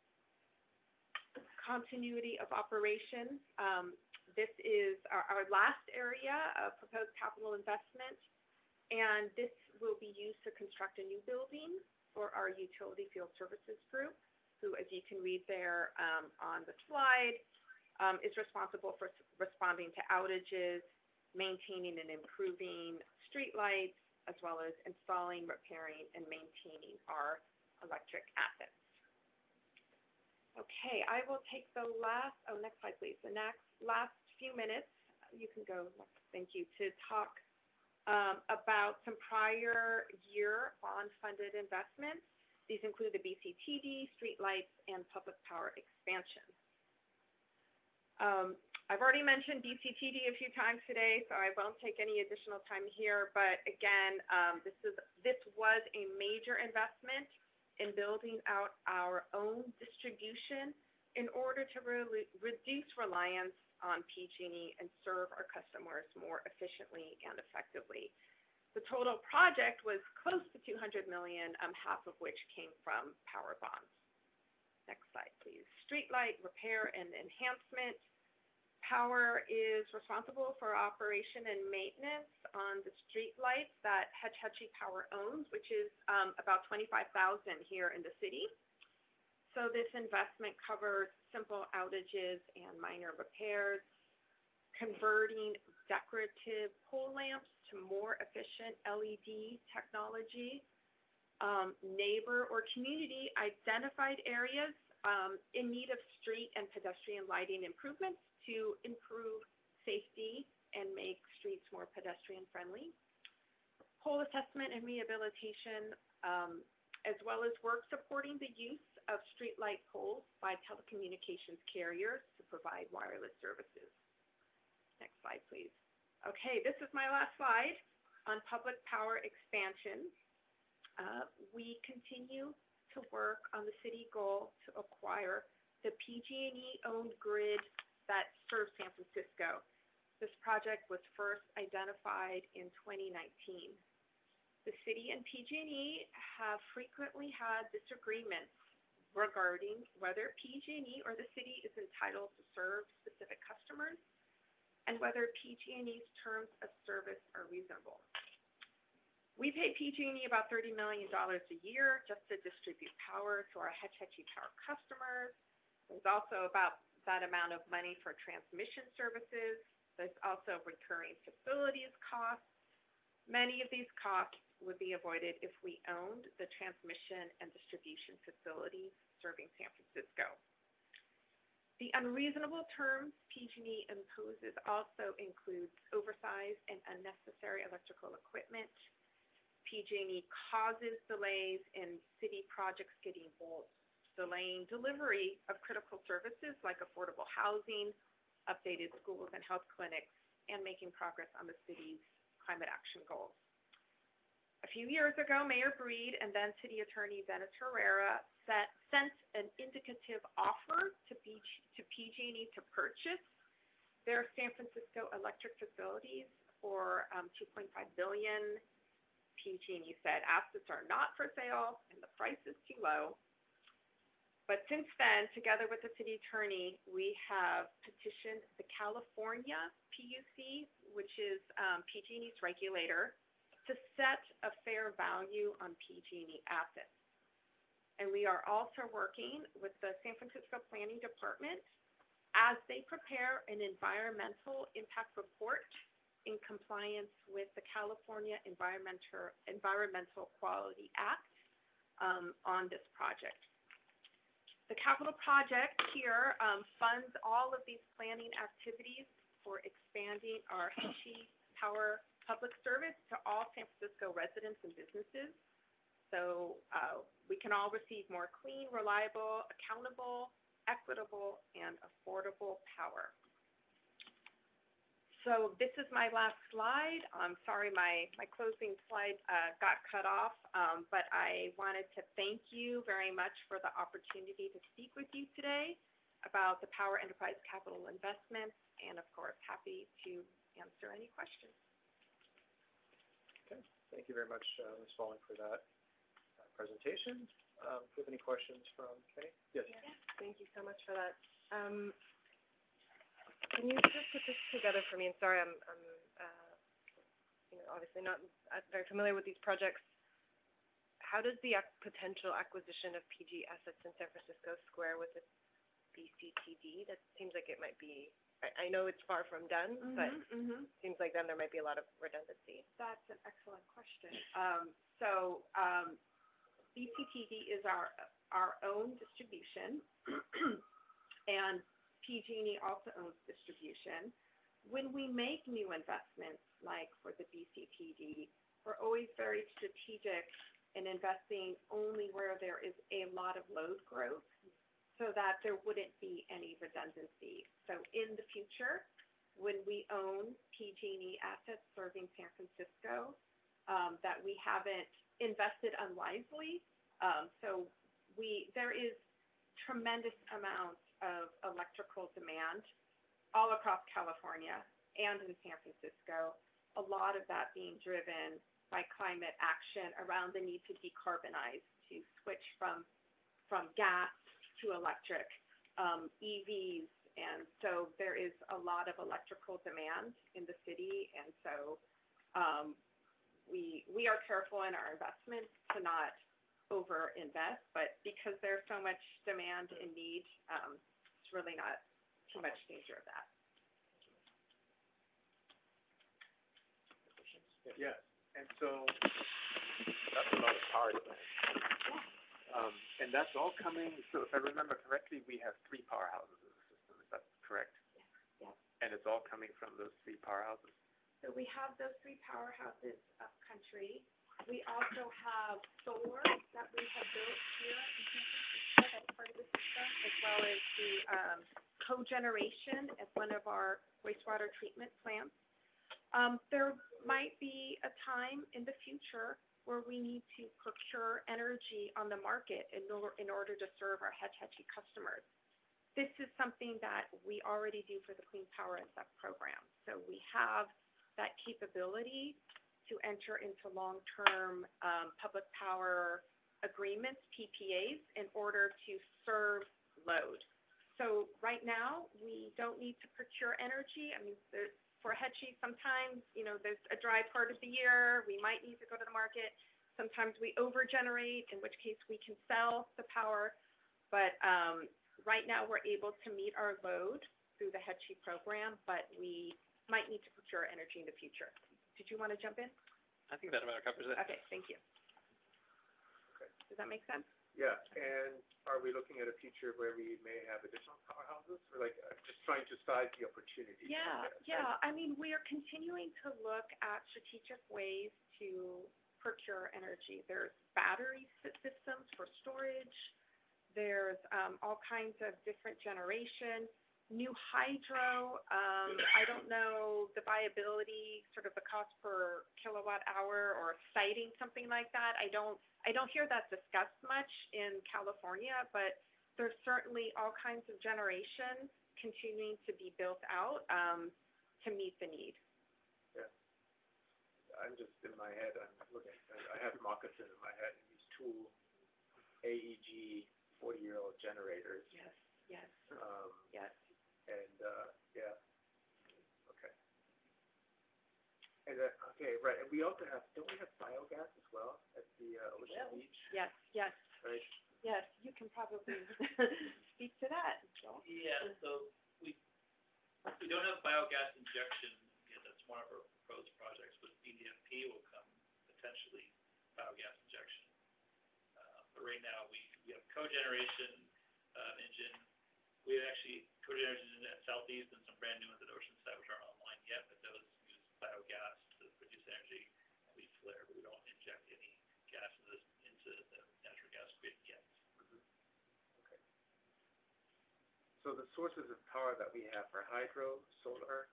Continuity of operations. This is our last area of proposed capital investment, and this will be used to construct a new building for our utility field services group, who, as you can read there on the slide, is responsible for responding to outages, maintaining and improving streetlights, as well as installing, repairing, and maintaining our electric assets. Okay, I will take the last, next slide, please. The last few minutes, you can go, thank you, to talk about some prior year bond-funded investments. These include the BCTD, streetlights, and public power expansion. I've already mentioned BCTD a few times today, so I won't take any additional time here. But again, this was a major investment in building out our own distribution in order to reduce reliance on PG&E and serve our customers more efficiently and effectively. The total project was close to $200 million, half of which came from power bonds. Next slide, please. Streetlight repair and enhancement. Power is responsible for operation and maintenance on the streetlights that Hetch Hetchy Power owns, which is about 25,000 here in the city. So this investment covers simple outages and minor repairs, converting decorative pole lamps to more efficient LED technology, neighbor or community identified areas in need of street and pedestrian lighting improvements to improve safety and make streets more pedestrian friendly. Pole assessment and rehabilitation, as well as work supporting the use of streetlight poles by telecommunications carriers to provide wireless services. Next slide, please. Okay, this is my last slide on public power expansion. We continue to work on the city goal to acquire the PG&E-owned grid that serves San Francisco. This project was first identified in 2019. The city and PG&E have frequently had disagreements regarding whether PG&E or the city is entitled to serve specific customers and whether PG&E's terms of service are reasonable. We pay PG&E about $30 million a year just to distribute power to our Hetch Hetchy Power customers. There's also about that amount of money for transmission services. There's also recurring facilities costs. Many of these costs would be avoided if we owned the transmission and distribution facilities serving San Francisco. The unreasonable terms PG&E imposes also includes oversized and unnecessary electrical equipment. PG&E causes delays in city projects getting built, delaying delivery of critical services like affordable housing, updated schools and health clinics, and making progress on the city's climate action goals. A few years ago, Mayor Breed and then City Attorney Dennis Herrera sent an indicative offer to PG&E to purchase Their San Francisco electric facilities for 2.5 billion. PG&E said assets are not for sale and the price is too low. But since then, together with the city attorney, we have petitioned the California PUC, which is PG&E's regulator, to set a fair value on PG&E assets. And we are also working with the San Francisco Planning Department as they prepare an environmental impact report in compliance with the California Environmental Quality Act on this project. The capital project here funds all of these planning activities for expanding our HECI Power public service to all San Francisco residents and businesses. So we can all receive more clean, reliable, accountable, equitable, and affordable power. So this is my last slide. I'm sorry my closing slide got cut off, but I wanted to thank you very much for the opportunity to speak with you today about the Power Enterprise Capital Investments, and of course, happy to answer any questions. Okay, thank you very much, Ms. Falling, for that presentation. Do you have any questions from Kenny? Yes. Yeah, thank you so much for that. Can you just put this together for me? And sorry, I'm obviously not very familiar with these projects. How does the potential acquisition of PG assets in San Francisco square with the BCTD? That seems like it might be. I know it's far from done, but it seems like then there might be a lot of redundancy. That's an excellent question. BCTD is our own distribution, and PG&E also owns distribution. When we make new investments, like for the BCTD, we're always very strategic in investing only where there is a lot of load growth so that there wouldn't be any redundancy. So in the future, when we own PG&E assets serving San Francisco that we haven't invested unwisely, there is tremendous amounts of electrical demand all across California and in San Francisco, a lot of that being driven by climate action around the need to decarbonize, to switch from gas to electric, EVs, and so there is a lot of electrical demand in the city, and so we are careful in our investments to not over-invest, but because there's so much demand and need, it's really not too much danger of that. Yes, and so That's another power plant. And that's all coming, so if I remember correctly, we have 3 powerhouses in the system, is that correct? Yes. And it's all coming from those 3 powerhouses? So we have those 3 powerhouses upcountry. We also have solar that we have built here in San Francisco that's part of the system, as well as the cogeneration at one of our wastewater treatment plants. There might be a time in the future where we need to procure energy on the market in order to serve our HECI customers. This is something that we already do for the Clean Power and SEP program. So we have that capability to enter into long-term public power agreements, PPAs, in order to serve load. So right now, we don't need to procure energy. I mean, for HECI, sometimes, there's a dry part of the year. We might need to go to the market. Sometimes we over-generate, in which case we can sell the power. But right now, we're able to meet our load through the HECI program, but we might need to procure energy in the future. Did you want to jump in? I think that about covers it. Okay, thank you. Okay. Does that make sense? Yeah, and are we looking at a future where we may have additional powerhouses, or just trying to size the opportunity? Yeah. I mean, we are continuing to look at strategic ways to procure energy. There's battery systems for storage. There's all kinds of different generation. New hydro, I don't know the viability, sort of the cost per kilowatt hour, or siting something like that. I don't hear that discussed much in California, but there's certainly all kinds of generation continuing to be built out, to meet the need. Yeah. I'm just, in my head, I'm looking, I have Moccasin in my head, and these two AEG 40-year-old generators. Yes, yes, Yes. yes. And, yeah. Okay. And, okay, right, and we also have, don't we have biogas as well at the, Ocean Beach? Yes, yes. Right? Yes, you can probably speak to that, Joel. Yeah, so we don't have biogas injection yet. That's one of our proposed projects, but BDFP will come potentially biogas injection. But right now we have cogeneration engine. We have actually cogeneration engine at Southeast and some brand new ones at Oceanside, which aren't online yet, but those use biogas to produce energy. We flare, but we don't inject any gas into the natural gas grid yet. Okay. So the sources of power that we have are hydro, solar,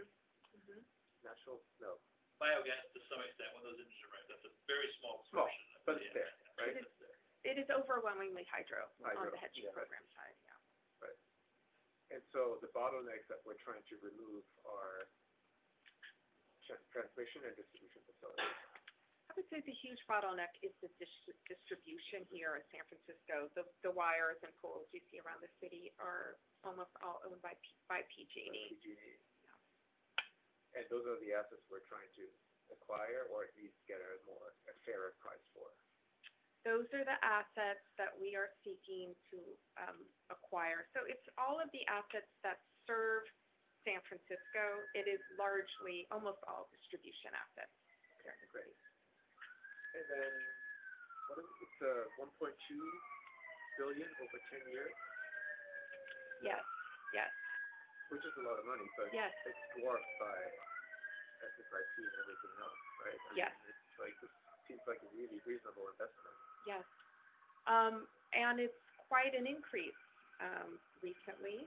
natural, no. Biogas to some extent, when those engines are running, that's a very small Small, portion of but the it's there, right? It's there. It is overwhelmingly hydro on Hydro, the hedging yeah. program side, yeah. Right. And so the bottlenecks that we're trying to remove are transmission and distribution facilities. I would say the huge bottleneck is the distribution here in San Francisco. The wires and poles you see around the city are almost all owned by PG&E. PG&E. And those are the assets we're trying to acquire, or at least get a fairer price for. Those are the assets that we are seeking to acquire. So it's all of the assets that serve San Francisco. It is largely, almost all distribution assets. Okay, great. And then, what is it, it's $1.2 billion over 10 years? Yes, yes. Which is a lot of money, but Yes. it's dwarfed by SFIP and everything else, right? Yes. It's like, this seems like a really reasonable investment. Yes. And it's quite an increase recently.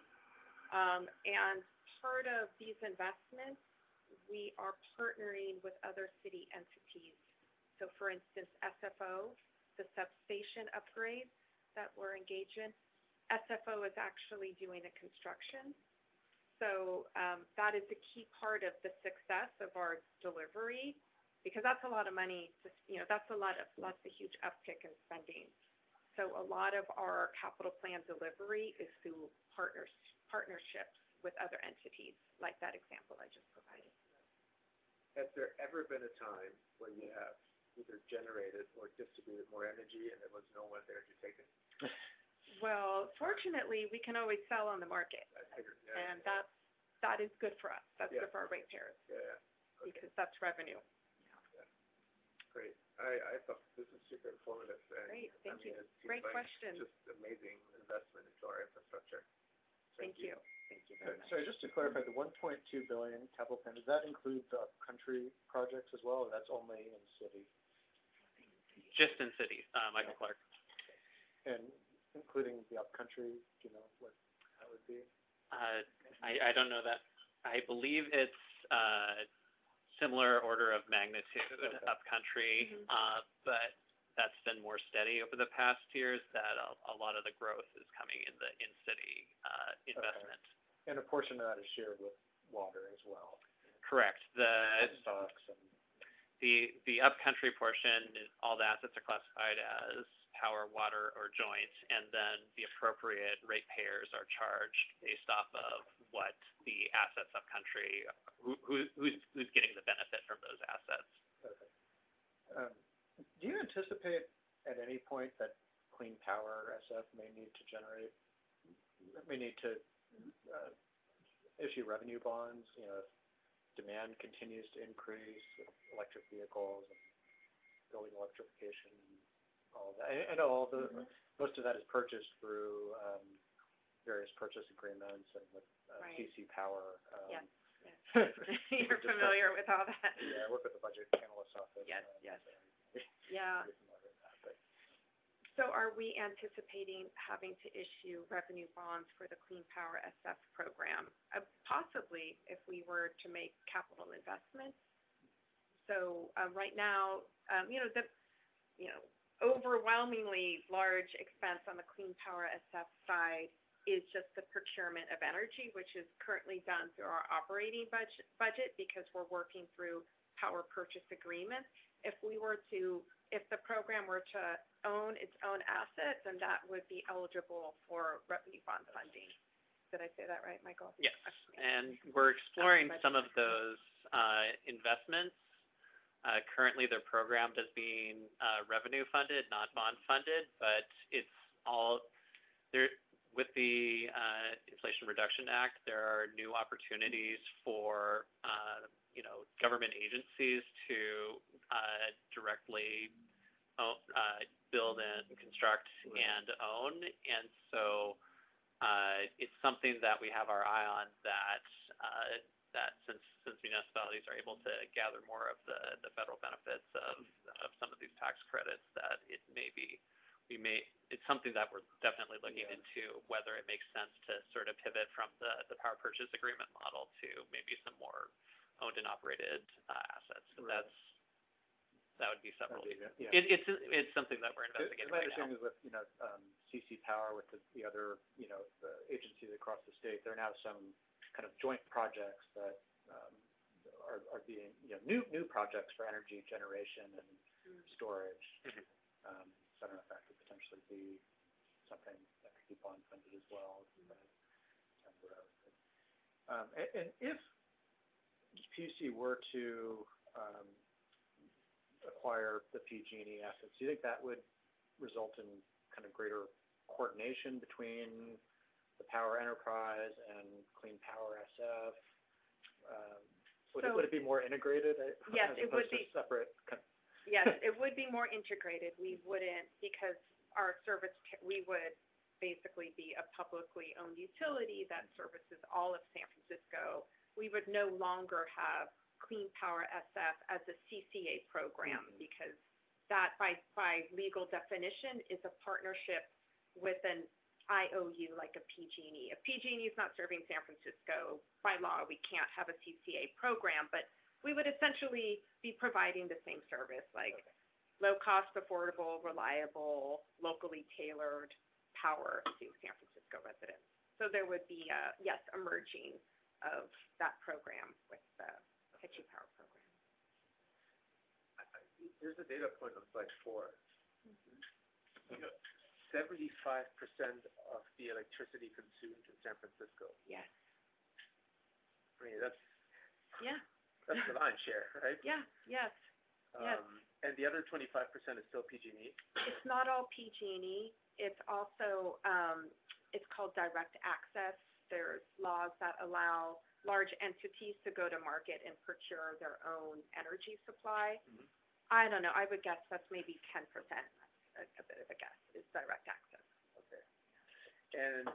And part of these investments, we are partnering with other city entities. So for instance, SFO, the substation upgrades that we're engaged in, SFO is actually doing the construction. So that is a key part of the success of our delivery, because that's a lot of money, that's that's a huge uptick in spending. So a lot of our capital plan delivery is through partnerships with other entities, like that example I just provided. Has there ever been a time when you have either generated or distributed more energy and there was no one there to take it? Well, fortunately, we can always sell on the market, I figured, yeah. and that is good for us. That's Yeah. good for our ratepayers, Yeah, okay. because that's revenue. Great. I thought this is super informative. And, Great, thank you. It seems Great like question. Just amazing investment into our infrastructure. Thank you. Thank you very much. Sorry, just to clarify, the $1.2 billion capital plan, does that include the upcountry projects as well, or that's only in city? Just in city, Michael Clark. And including the upcountry, do you know what that would be? I don't know that. I believe it's similar order of magnitude upcountry, but that's been more steady over the past years. That a lot of the growth is coming in the in-city investment. Okay. And a portion of that is shared with water as well. Correct. Stocks and the upcountry portion, all the assets are classified as power, water, or joint, and then the appropriate ratepayers are charged based off of what the assets upcountry, who's getting the benefit from those assets. Okay. Do you anticipate at any point that Clean Power SF may need to issue revenue bonds, if demand continues to increase with electric vehicles and building electrification and all of that? I know all the most of that is purchased through various purchase agreements and with Right. CC Power. Yes. You're familiar with all that. Yeah, I work with the budget analyst's office. Yes, yes. So Yeah. I'm familiar with that, but So are we anticipating having to issue revenue bonds for the Clean Power SF program? Possibly, if we were to make capital investments. So right now, overwhelmingly large expense on the Clean Power SF side is just the procurement of energy, which is currently done through our operating budget because we're working through power purchase agreements. If the program were to own its own assets, then that would be eligible for revenue bond funding. Did I say that right, Michael? Yes, and we're exploring some of those investments. Currently, they're programmed as being revenue funded, not bond funded, but it's all there. With the Inflation Reduction Act, there are new opportunities for government agencies to directly build and construct and own, and so it's something that we have our eye on. That since municipalities are able to gather more of the federal benefits of some of these tax credits, that it's something that we're definitely looking into, whether it makes sense to sort of pivot from the power purchase agreement model to maybe some more owned and operated assets. So that would be several. It's something that we're investigating right now. My understanding is with CC Power, with the other the agencies across the state, there are now some kind of joint projects that are being new projects for energy generation and storage. So I don't know if that could potentially be something that could be bond funded as well down the road. And if PUC were to acquire the PG&E assets, do you think that would result in kind of greater coordination between the power enterprise and Clean Power SF? Would it be more integrated? Yes, it would be separate. Yes, it would be more integrated. We wouldn't, because our service, we would basically be a publicly owned utility that services all of San Francisco. We would no longer have Clean Power SF as a CCA program, because that by legal definition is a partnership with an IOU like a PG&E. If PG&E is not serving San Francisco, by law we can't have a CCA program, but we would essentially be providing the same service, like low cost, affordable, reliable, locally tailored power to San Francisco residents. So there would be a merging of that program with the Kitchen Power program. Here's a data point on slide 4. 75% of the electricity consumed in San Francisco. Yes. I mean, that's the lion's share, right? Yeah. Yes. Yes. And the other 25% is still PG&E? It's not all PG&E. It's also, it's called direct access. There's laws that allow large entities to go to market and procure their own energy supply. I don't know. I would guess that's maybe 10%. That's a bit of a guess. Is direct access. Okay. And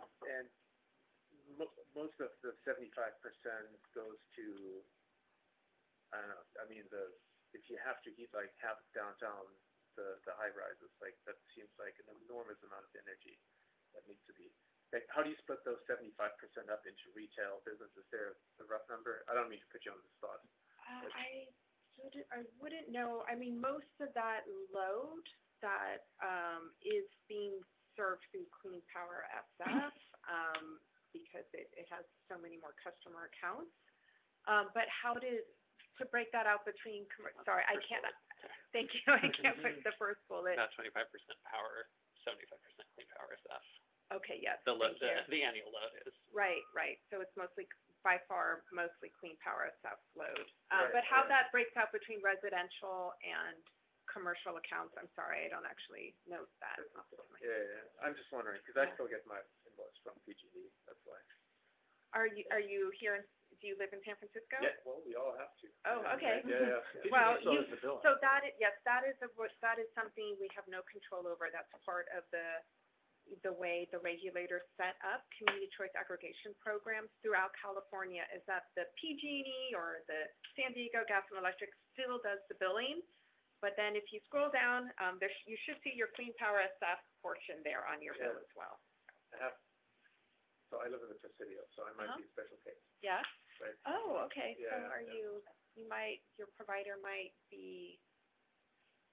most of the 75% goes to, I don't know. I mean, if you have to heat like half of downtown, the high rises, like that seems like an enormous amount of energy that needs to be. Like, how do you split those 75% up into retail business? Is there a rough number? I don't mean to put you on the spot. I wouldn't know. I mean, most of that load that is being served through Clean Power SF because it has so many more customer accounts. But to break that out between, sorry, I can't. Thank you. I can't put the first bullet. About 25% power, 75% Clean Power SF. Okay, yes. The annual load is. Right. So it's by far mostly Clean Power SF load. But how that breaks out between residential and commercial accounts, I'm sorry, I don't actually note that. Yeah. I'm just wondering, because I still get my invoice from PG&E, that's why. Are you here? Do you live in San Francisco? Yeah, well, we all have to. Oh, okay. Yeah. Well, so that is something we have no control over. That's part of the way the regulators set up community choice aggregation programs throughout California, is that the PG&E or the San Diego Gas and Electric still does the billing, but then if you scroll down, you should see your Clean Power SF portion there on your bill as well. So I live in the Presidio, so I might be a special case. Yes. Right. Oh, okay. Yeah, so your provider might be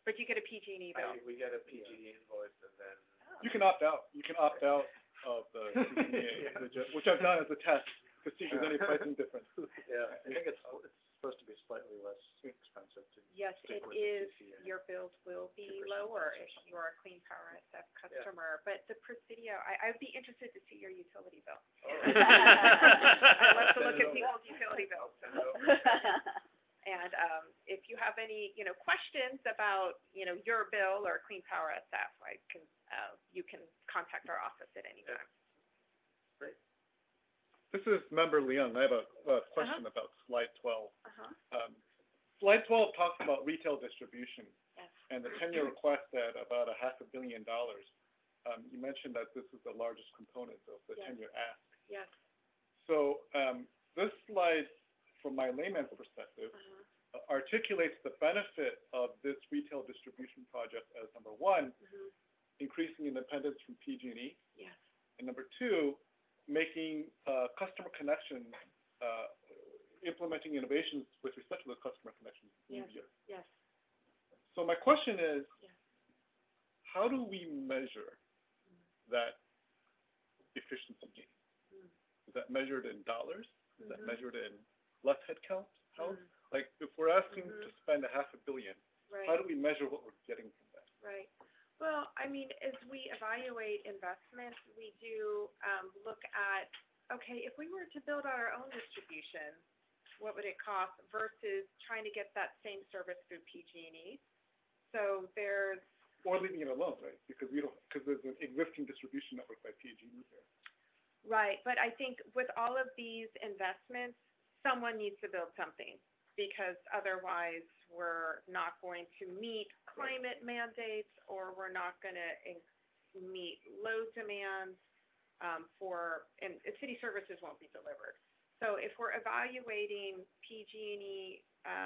but you get a PG&E bill. We get a PG invoice and then. You can opt out. You can opt out of the PG&E, which I've done as a test to see if there's any pricing difference. Yeah, I think it's supposed to be slightly less expensive to Yes, stick it with is. the PG&E. Your bills will be 2% lower if less or you're a Clean Power SF customer. But the Presidio, I would be interested to see your utility bill. I'd love to look at people's utility bills. And if you have any, questions about, your bill or Clean Power SF, you can contact our office at any time. This is Member Leung. I have a question about slide 12. Slide 12 talks about retail distribution and the 10-year request at about $500 million. You mentioned that this is the largest component of the 10-year ask. Yes. So this slide, from my layman's perspective, articulates the benefit of this retail distribution project as number one, increasing independence from PG&E. Yes. And number two, making customer connections, implementing innovations with respect to the customer connections easier. Yes. So my question is, how do we measure that efficiency gain? Is that measured in dollars? Is that measured in less headcount? Like, if we're asking to spend $500 million, how do we measure what we're getting from that? Right. Well, I mean, as we evaluate investments, we do look at, okay, if we were to build out our own distribution, what would it cost versus trying to get that same service through PG&E? So there's... Or leaving it alone, right? Because there's an existing distribution network by PG&E here. Right, but I think with all of these investments, someone needs to build something, because otherwise we're not going to meet climate mandates, or we're not going to meet load demands and city services won't be delivered. So if we're evaluating PG&E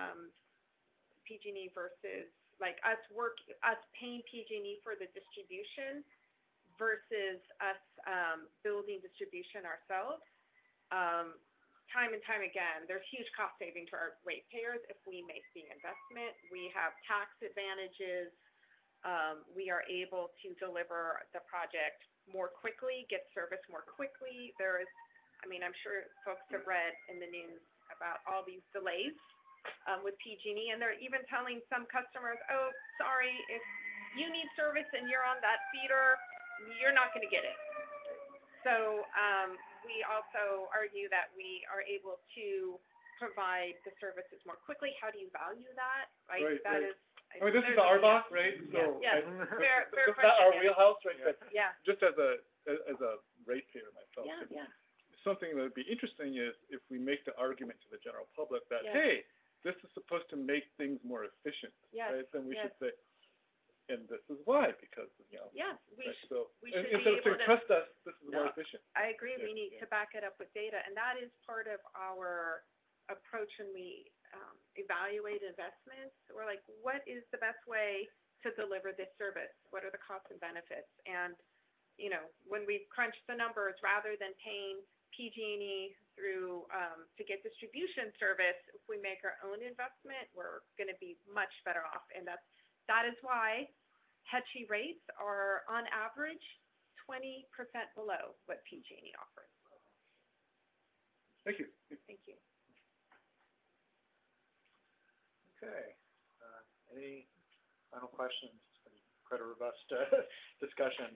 versus like us paying PG&E for the distribution versus us building distribution ourselves, time and time again, there's huge cost saving to our ratepayers if we make the investment. We have tax advantages. We are able to deliver the project more quickly, get service more quickly. I'm sure folks have read in the news about all these delays with PG&E, and they're even telling some customers, oh, sorry, if you need service and you're on that feeder, you're not going to get it. So we also argue that we are able to provide the services more quickly. How do you value that? Right. This is our box, right? So yes. Fair this is question. not our wheelhouse, right? But just as a ratepayer myself, something that would be interesting is if we make the argument to the general public that hey, this is supposed to make things more efficient, right? Then we should say, and this is why, because we should instead of saying trust us, this is more efficient. I agree. We need to back it up with data, and that is part of our approach when we evaluate investments. We're like, what is the best way to deliver this service? What are the costs and benefits? And when we crunch the numbers, rather than paying PG&E through to get distribution service, if we make our own investment, we're going to be much better off. And that is why HECI rates are on average 20% below what PG&E offers. Thank you. Thank you. Okay. Any final questions? It's been quite a robust discussion.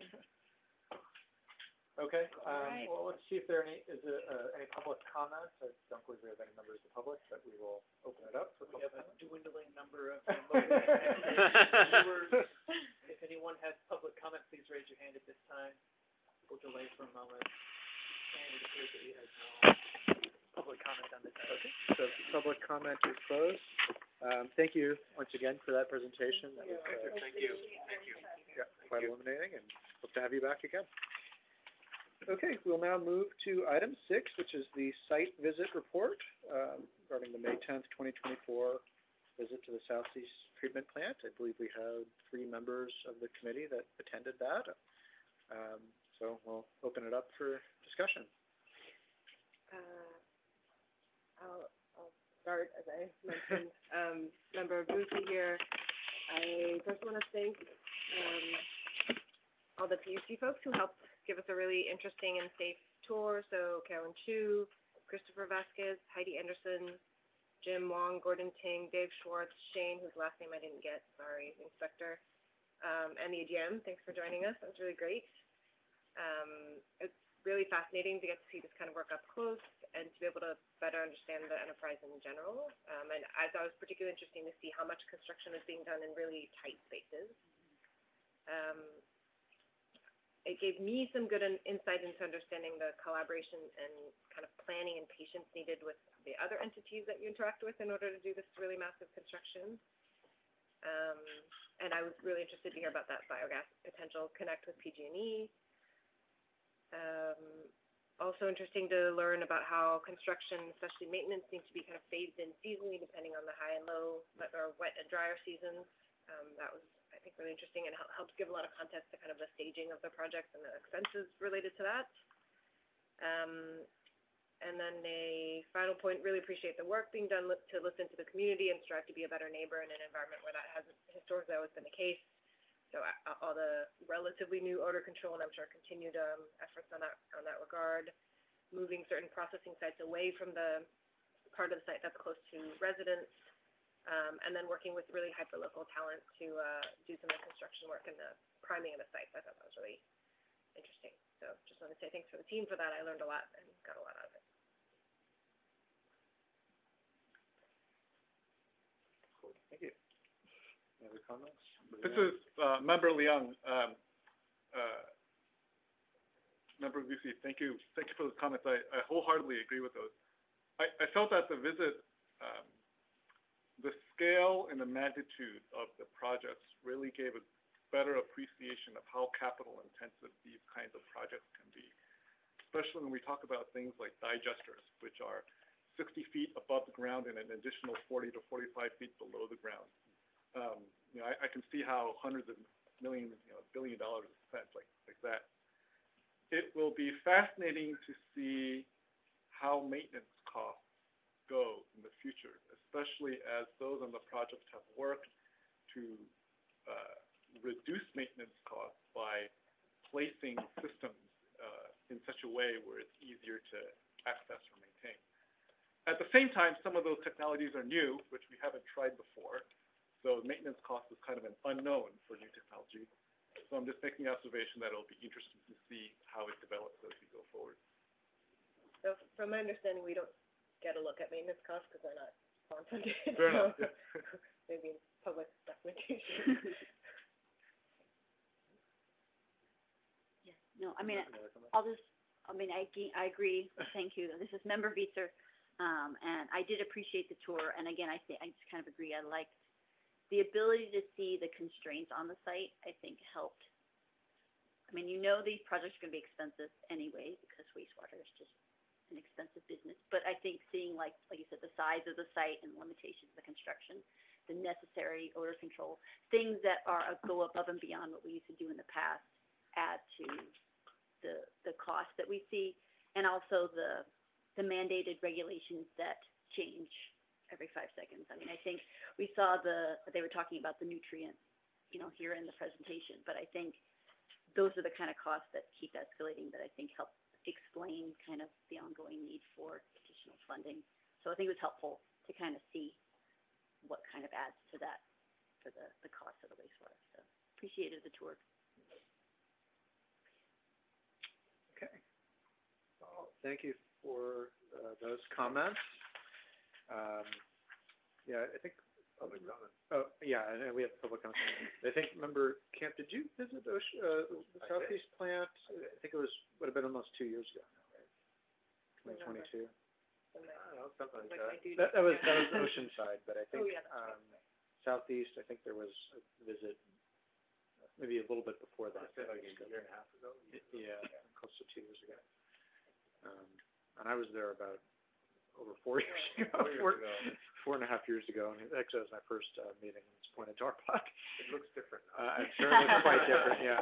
Okay. Right. Well, let's see if there are any public comments. I don't believe we have any members of the public, but we will open it up for public comments. We have a dwindling number of viewers. If anyone has public comment, please raise your hand at this time. We'll delay for a moment. And it appears that we have no public comment on this item. Okay. So public comment is closed. Thank you once again for that presentation. That was, Thank you. Yeah, quite illuminating, and hope to have you back again. Okay, we'll now move to item 6, which is the site visit report regarding the May 10th, 2024 visit to the Southeast Treatment Plant. I believe we have 3 members of the committee that attended that. So we'll open it up for discussion. I'll start, as I mentioned. Member Buki here. I first want to thank all the PUC folks who helped give us a really interesting and safe tour. So Carolyn Chu, Christopher Vasquez, Heidi Anderson, Jim Wong, Gordon Ting, Dave Schwartz, Shane, whose last name I didn't get, sorry, Inspector, and the AGM. Thanks for joining us. That was really great. It's really fascinating to get to see this kind of work up close and to be able to better understand the enterprise in general. And I thought it was particularly interesting to see how much construction is being done in really tight spaces. It gave me some good insight into understanding the collaboration and kind of planning and patience needed with the other entities that you interact with in order to do this really massive construction. And I was really interested to hear about that biogas potential connect with PG&E. Also interesting to learn about how construction, especially maintenance, seems to be kind of phased in seasonally depending on the high and low, or wet and drier seasons. That was, I think, really interesting and helps give a lot of context to kind of the staging of the projects and the expenses related to that. And then a final point, really appreciate the work being done to listen to the community and strive to be a better neighbor in an environment where that hasn't historically always been the case. So all the relatively new odor control and I'm sure continued efforts on that regard, moving certain processing sites away from the part of the site that's close to residents, and then working with really hyper-local talent to do some of the construction work and the priming of the sites. I thought that was really interesting. So just want to say thanks for the team for that. I learned a lot and got a lot out of it. Cool. Thank you. Any other comments? This is Member Leung. Member Lucy, thank you for those comments. I wholeheartedly agree with those. I felt at the visit, the scale and the magnitude of the projects really gave a better appreciation of how capital intensive these kinds of projects can be, especially when we talk about things like digesters, which are 60 feet above the ground and an additional 40 to 45 feet below the ground. I can see how hundreds of millions, $1 billion is spent like that. It will be fascinating to see how maintenance costs go in the future, especially as those on the project have worked to reduce maintenance costs by placing systems in such a way where it's easier to access or maintain. At the same time, some of those technologies are new, which we haven't tried before. So maintenance cost is kind of an unknown for new technology. So I'm just making the observation that it'll be interesting to see how it develops as we go forward. So from my understanding, we don't get a look at maintenance costs because they're not funded. Fair enough. Yeah. Maybe public documentation. Yeah. No, I mean, I agree. Thank you. This is Member Vietzer, and I did appreciate the tour. And again, I just kind of agree. I liked the ability to see the constraints on the site. I think helped. I mean, these projects are going to be expensive anyway because wastewater is just an expensive business. But I think seeing, like you said, the size of the site and limitations of the construction, the necessary odor control, things that go above and beyond what we used to do in the past, add to the cost that we see, and also the mandated regulations that change every 5 seconds. I mean, I think we saw they were talking about the nutrients, here in the presentation, but I think those are the kind of costs that keep escalating that I think help explain kind of the ongoing need for additional funding. So I think it was helpful to kind of see what kind of adds to that for the cost of the wastewater. So appreciated the tour. Okay. Well, thank you for those comments. I think public comment. Oh, yeah, and we have public comment. I think, Member Camp, did you visit the Southeast plant? I think it would have been almost 2 years ago now, right? 2022. I don't know, something like that. That was Oceanside, but I think Southeast, I think there was a visit maybe a little bit before that. Like a year and a half ago? Yeah, close to 2 years ago. And I was there about over 4 years ago. 4.5 years ago, and actually that was my first meeting in this point at Darpac. It looks different. I'm sure it looks quite different, yeah.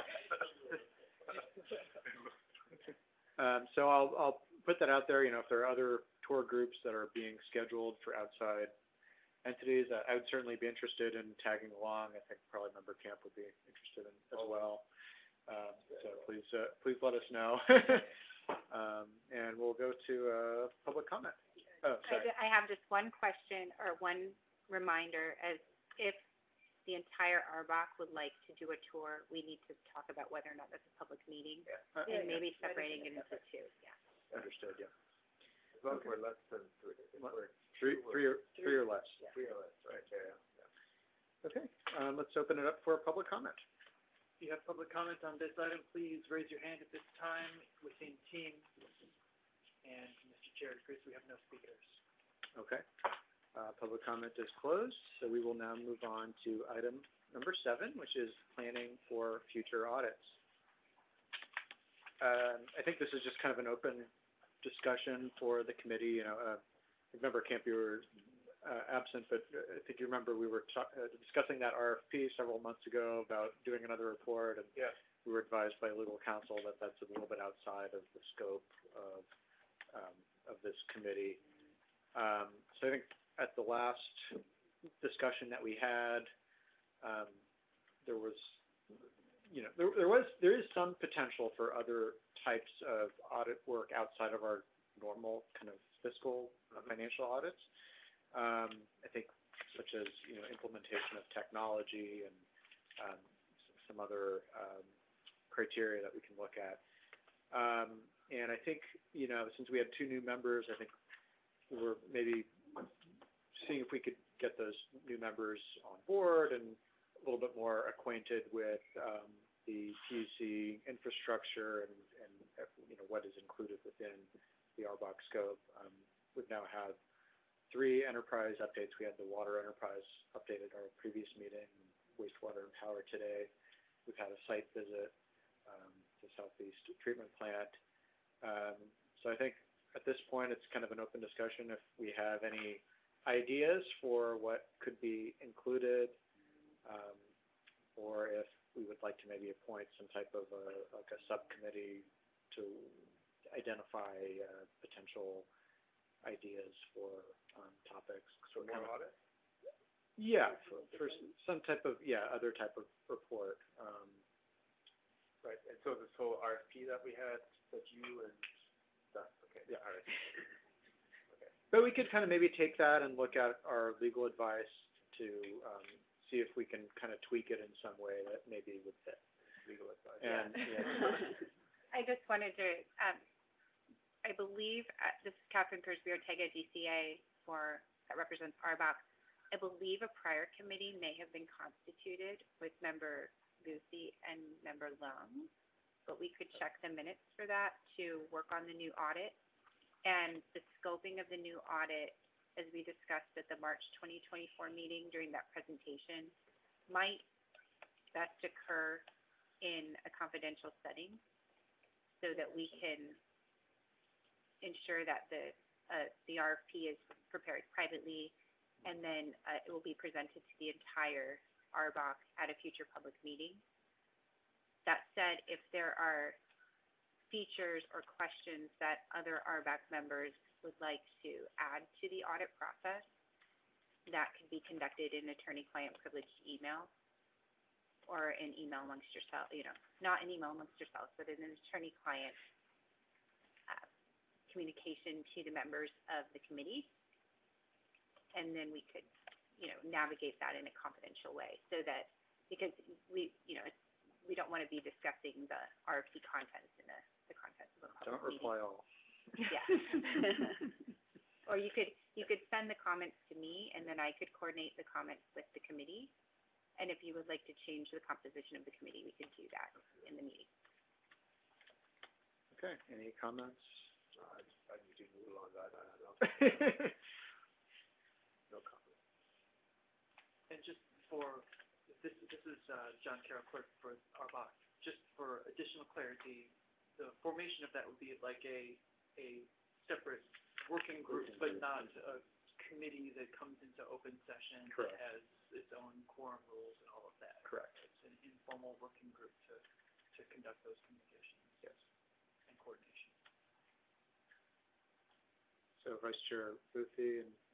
So I'll put that out there. If there are other tour groups that are being scheduled for outside entities. I would certainly be interested in tagging along. I think probably Member Camp would be interested in as well. So please let us know. And we'll go to public comment. Oh, sorry. I have just one question or one reminder, as if the entire RBOC would like to do a tour, we need to talk about whether or not that's a public meeting, and maybe separating it into two, yeah. Understood, yeah. As long as we're less than three. Three or less. Three or less, right, yeah. Okay, let's open it up for public comment. If you have public comment on this item, please raise your hand at this time within Teams. And Mr. Chair, Chris, we have no speakers. Okay. Public comment is closed, so we will now move on to item number 7, which is planning for future audits. I think this is just kind of an open discussion for the committee. You know, Member Camp, you were absent, but I think you remember we were discussing that RFP several months ago about doing another report, and we were advised by legal counsel that that's a little bit outside of the scope of this committee. So I think at the last discussion that we had, there was, you know, there is some potential for other types of audit work outside of our normal kind of fiscal financial audits. I think such as, you know, implementation of technology and some other criteria that we can look at. And I think, you know, since we had 2 new members, I think we're maybe seeing if we could get those new members on board and a little bit more acquainted with the PUC infrastructure and you know, what is included within the RBOC scope. We've now had 3 enterprise updates. We had the water enterprise update at our previous meeting, wastewater and power today. We've had a site visit to Southeast Treatment Plant. So I think at this point it's kind of an open discussion if we have any ideas for what could be included, or if we would like to maybe appoint some type of like a subcommittee to identify potential ideas for topics. So more audit? Yeah, for some type of, other type of report. Right, and so this whole RFP that we had, that you and stuff, okay. Yeah, all right. Okay. But we could kind of maybe take that and look at our legal advice to see if we can kind of tweak it in some way that maybe would fit. Legal advice. And, I just wanted to, I believe, this is Catherine Kersby Ortega, DCA, that represents RBOC. I believe a prior committee may have been constituted with Member Lucy and Member Lung, but we could check the minutes for that to work on the new audit. And the scoping of the new audit, as we discussed at the March 2024 meeting during that presentation, might best occur in a confidential setting so that we can ensure that the RFP is prepared privately, and then it will be presented to the entire RBOC at a future public meeting. That said, if there are features or questions that other RBOC members would like to add to the audit process, that could be conducted in attorney-client privileged email or an email amongst yourself, you know, not an email amongst yourselves, but in an attorney-client communication to the members of the committee. And then we could, you know, navigate that in a confidential way so that, because we, you know, we don't want to be discussing the RFP contents in the contents of a public don't reply all. Yeah. Or you could send the comments to me, and then I could coordinate the comments with the committee. And if you would like to change the composition of the committee, we could do that in the meeting. Okay, any comments? I need to move on that, I don't know. No comment. And just for, this is John Carroll, clerk for RBOC. Just for additional clarity, the formation of that would be like a separate working group, but not a committee that comes into open session. Correct. That has its own quorum rules and all of that. Correct. It's an informal working group to conduct those communications. Yes. And coordination. So Vice Chair Boothby and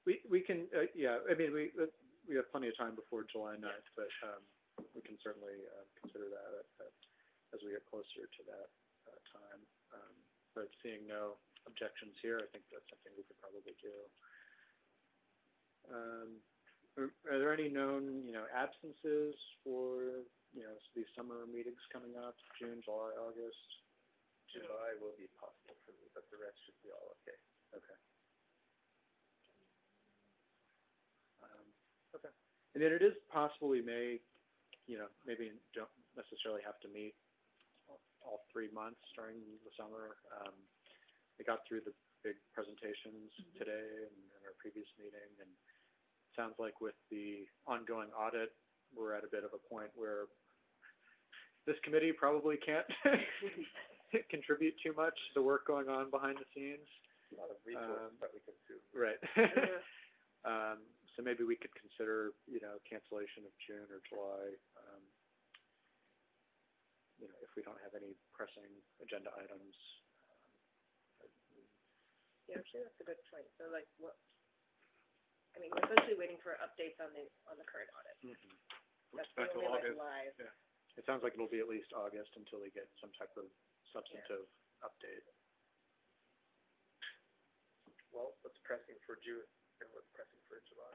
We can, yeah, I mean, we have plenty of time before July 9th, but, we can certainly, consider that as we get closer to that, time. But seeing no objections here, I think that's something we could probably do. Are there any known, absences for, these summer meetings coming up, June, July, August? July will be possible for me, but the rest should be all okay. Okay. Okay. And then it is possible we may, maybe don't necessarily have to meet all 3 months during the summer. We got through the big presentations today and in our previous meeting, and it sounds like with the ongoing audit, we're at a bit of a point where this committee probably can't contribute too much to the work going on behind the scenes. A lot of resources that we can do. Right. So maybe we could consider, cancellation of June or July, if we don't have any pressing agenda items. Yeah, actually, that's a good point. So like we're essentially waiting for updates on the current audit. Mm-hmm. That's the only live. Yeah. It sounds like it'll be at least August until we get some type of substantive update. Well, what's pressing for June and what's pressing for July?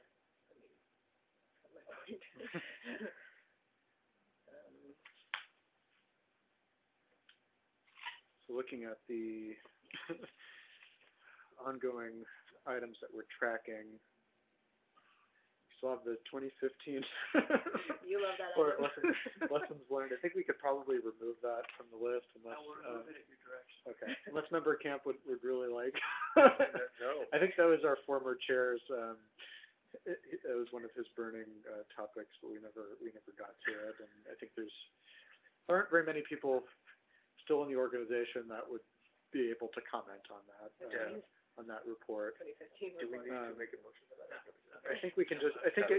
So looking at the ongoing items that we're tracking, we still have the 2015 You love that. or lessons learned. I think we could probably remove that from the list unless. Okay, unless Member Camp would really like. No. I think that was our former chair's. It was one of his burning topics, but we never got to it. And I think there aren't very many people still in the organization that would be able to comment on that on that report. 2015 Do we report. need to make a motion for that? I think we can just. I think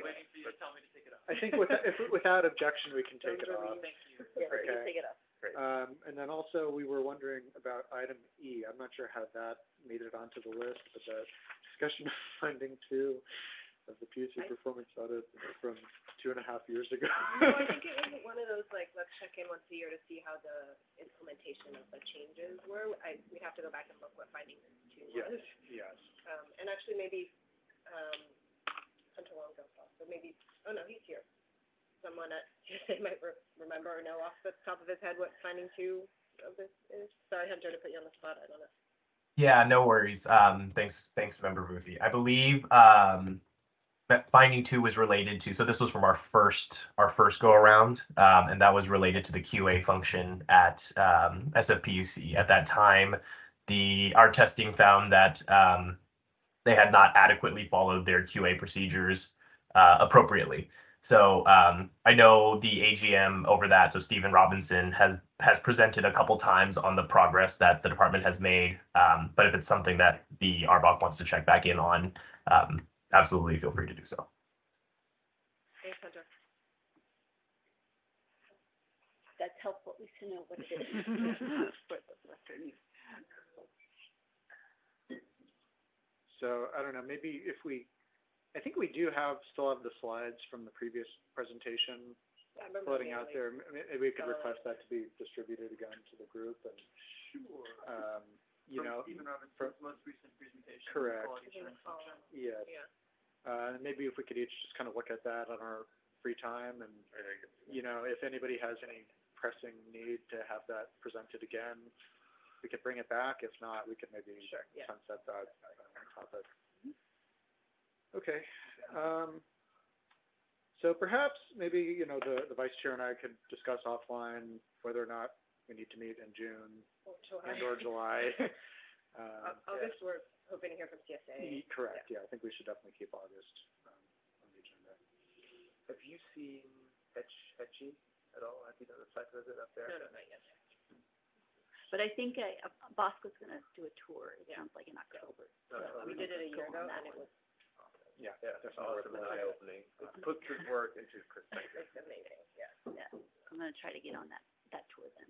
without objection, we can take it off. Yeah, we can Okay. take it off. And then also we were wondering about item E. I'm not sure how that made it onto the list, but the discussion of finding 2 of the PUC performance audit from 2.5 years ago. No, I think it was one of those, like, let's check in once a year to see how the implementation of the changes were. We'd have to go back and look what finding 2 was. Yes. And actually maybe, Hunter Long goes off, so maybe, oh no, he's here. Someone at CSA might remember or know off the top of his head what finding 2 of this is. Sorry, Hunter, to put you on the spot, I don't know. Yeah, no worries. Thanks, Member Boothby. I believe that finding 2 was related to. So this was from our first go around, and that was related to the QA function at SFPUC. At that time, our testing found that they had not adequately followed their QA procedures appropriately. So I know the AGM over that, so Stephen Robinson has presented a couple times on the progress that the department has made. But if it's something that the RBOC wants to check back in on, absolutely feel free to do so. Thanks, Hunter. That's helpful, at least to know what it is. So I don't know, maybe if I think we still have the slides from the previous presentation floating out there. Maybe we could request that to be distributed again to the group and. Sure. Stephen Robinson's most recent presentation. Correct. Quality assurance function. Yes. Yeah. Maybe if we could each just kind of look at that on our free time and, if anybody has any pressing need to have that presented again, we could bring it back. If not, we could maybe sunset that topic. Okay. So perhaps maybe, the vice chair and I could discuss offline whether or not we need to meet in June or July. August, we're hoping to hear from CSA. Correct, yeah. I think we should definitely keep August on the agenda. Have you seen Hetchy at all? Have you done a site visit up there? No, not yet. But I think Bosco's gonna do a tour, it sounds like in October. We did it a year ago and it was. Yeah, That's awesome and eye-opening. It puts his work into perspective. It's amazing, yeah. Yeah, I'm gonna try to get on that tour then.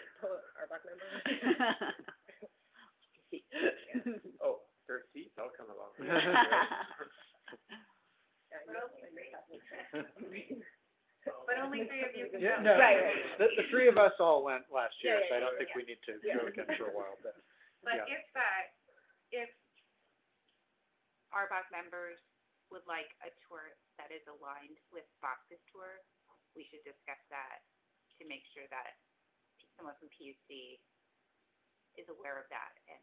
Our back member. Oh, 13th? I'll come But only 3 of you can Yeah, come. no, Right. the 3 of us all went last year, Yeah, so I yeah, don't think yeah. we need to Yeah. go again for a while, but, But yeah. if RBOC members would like a tour that is aligned with Box's tour, we should discuss that to make sure that someone from PUC is aware of that and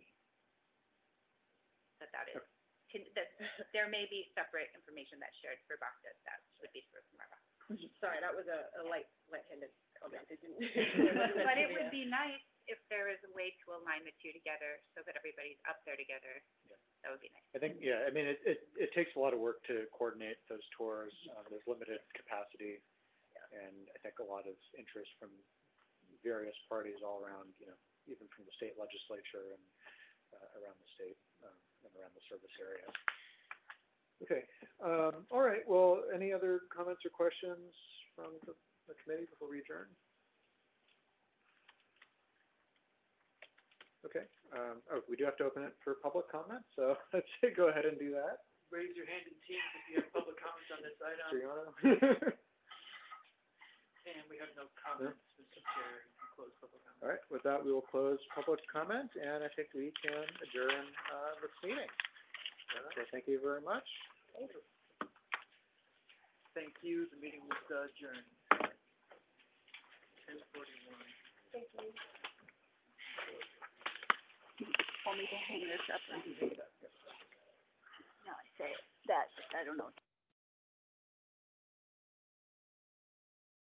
that is, that there may be separate information that's shared for Box that would be for RBOC. Sorry, that was a light-handed comment. It didn't. But it would be nice if there is a way to align the two together so that everybody's up there together. That would be nice. I think, yeah, I mean, it takes a lot of work to coordinate those tours. There's limited capacity, and I think a lot of interest from various parties all around, you know, even from the state legislature and around the state and around the service area. Okay. All right. Well, any other comments or questions from the committee before we adjourn? Okay. We do have to open it for public comment, so let's go ahead and do that. Raise your hand in Teams if you have public comments on this item. Triano? And we have no comments, Mr. Chair. You can close public comment. All right. With that, we will close public comment, and I think we can adjourn this meeting. So thank you very much. Thank you. The meeting was adjourned. 10:41. Thank you. Want me to hang this up? No, I say that, I don't know.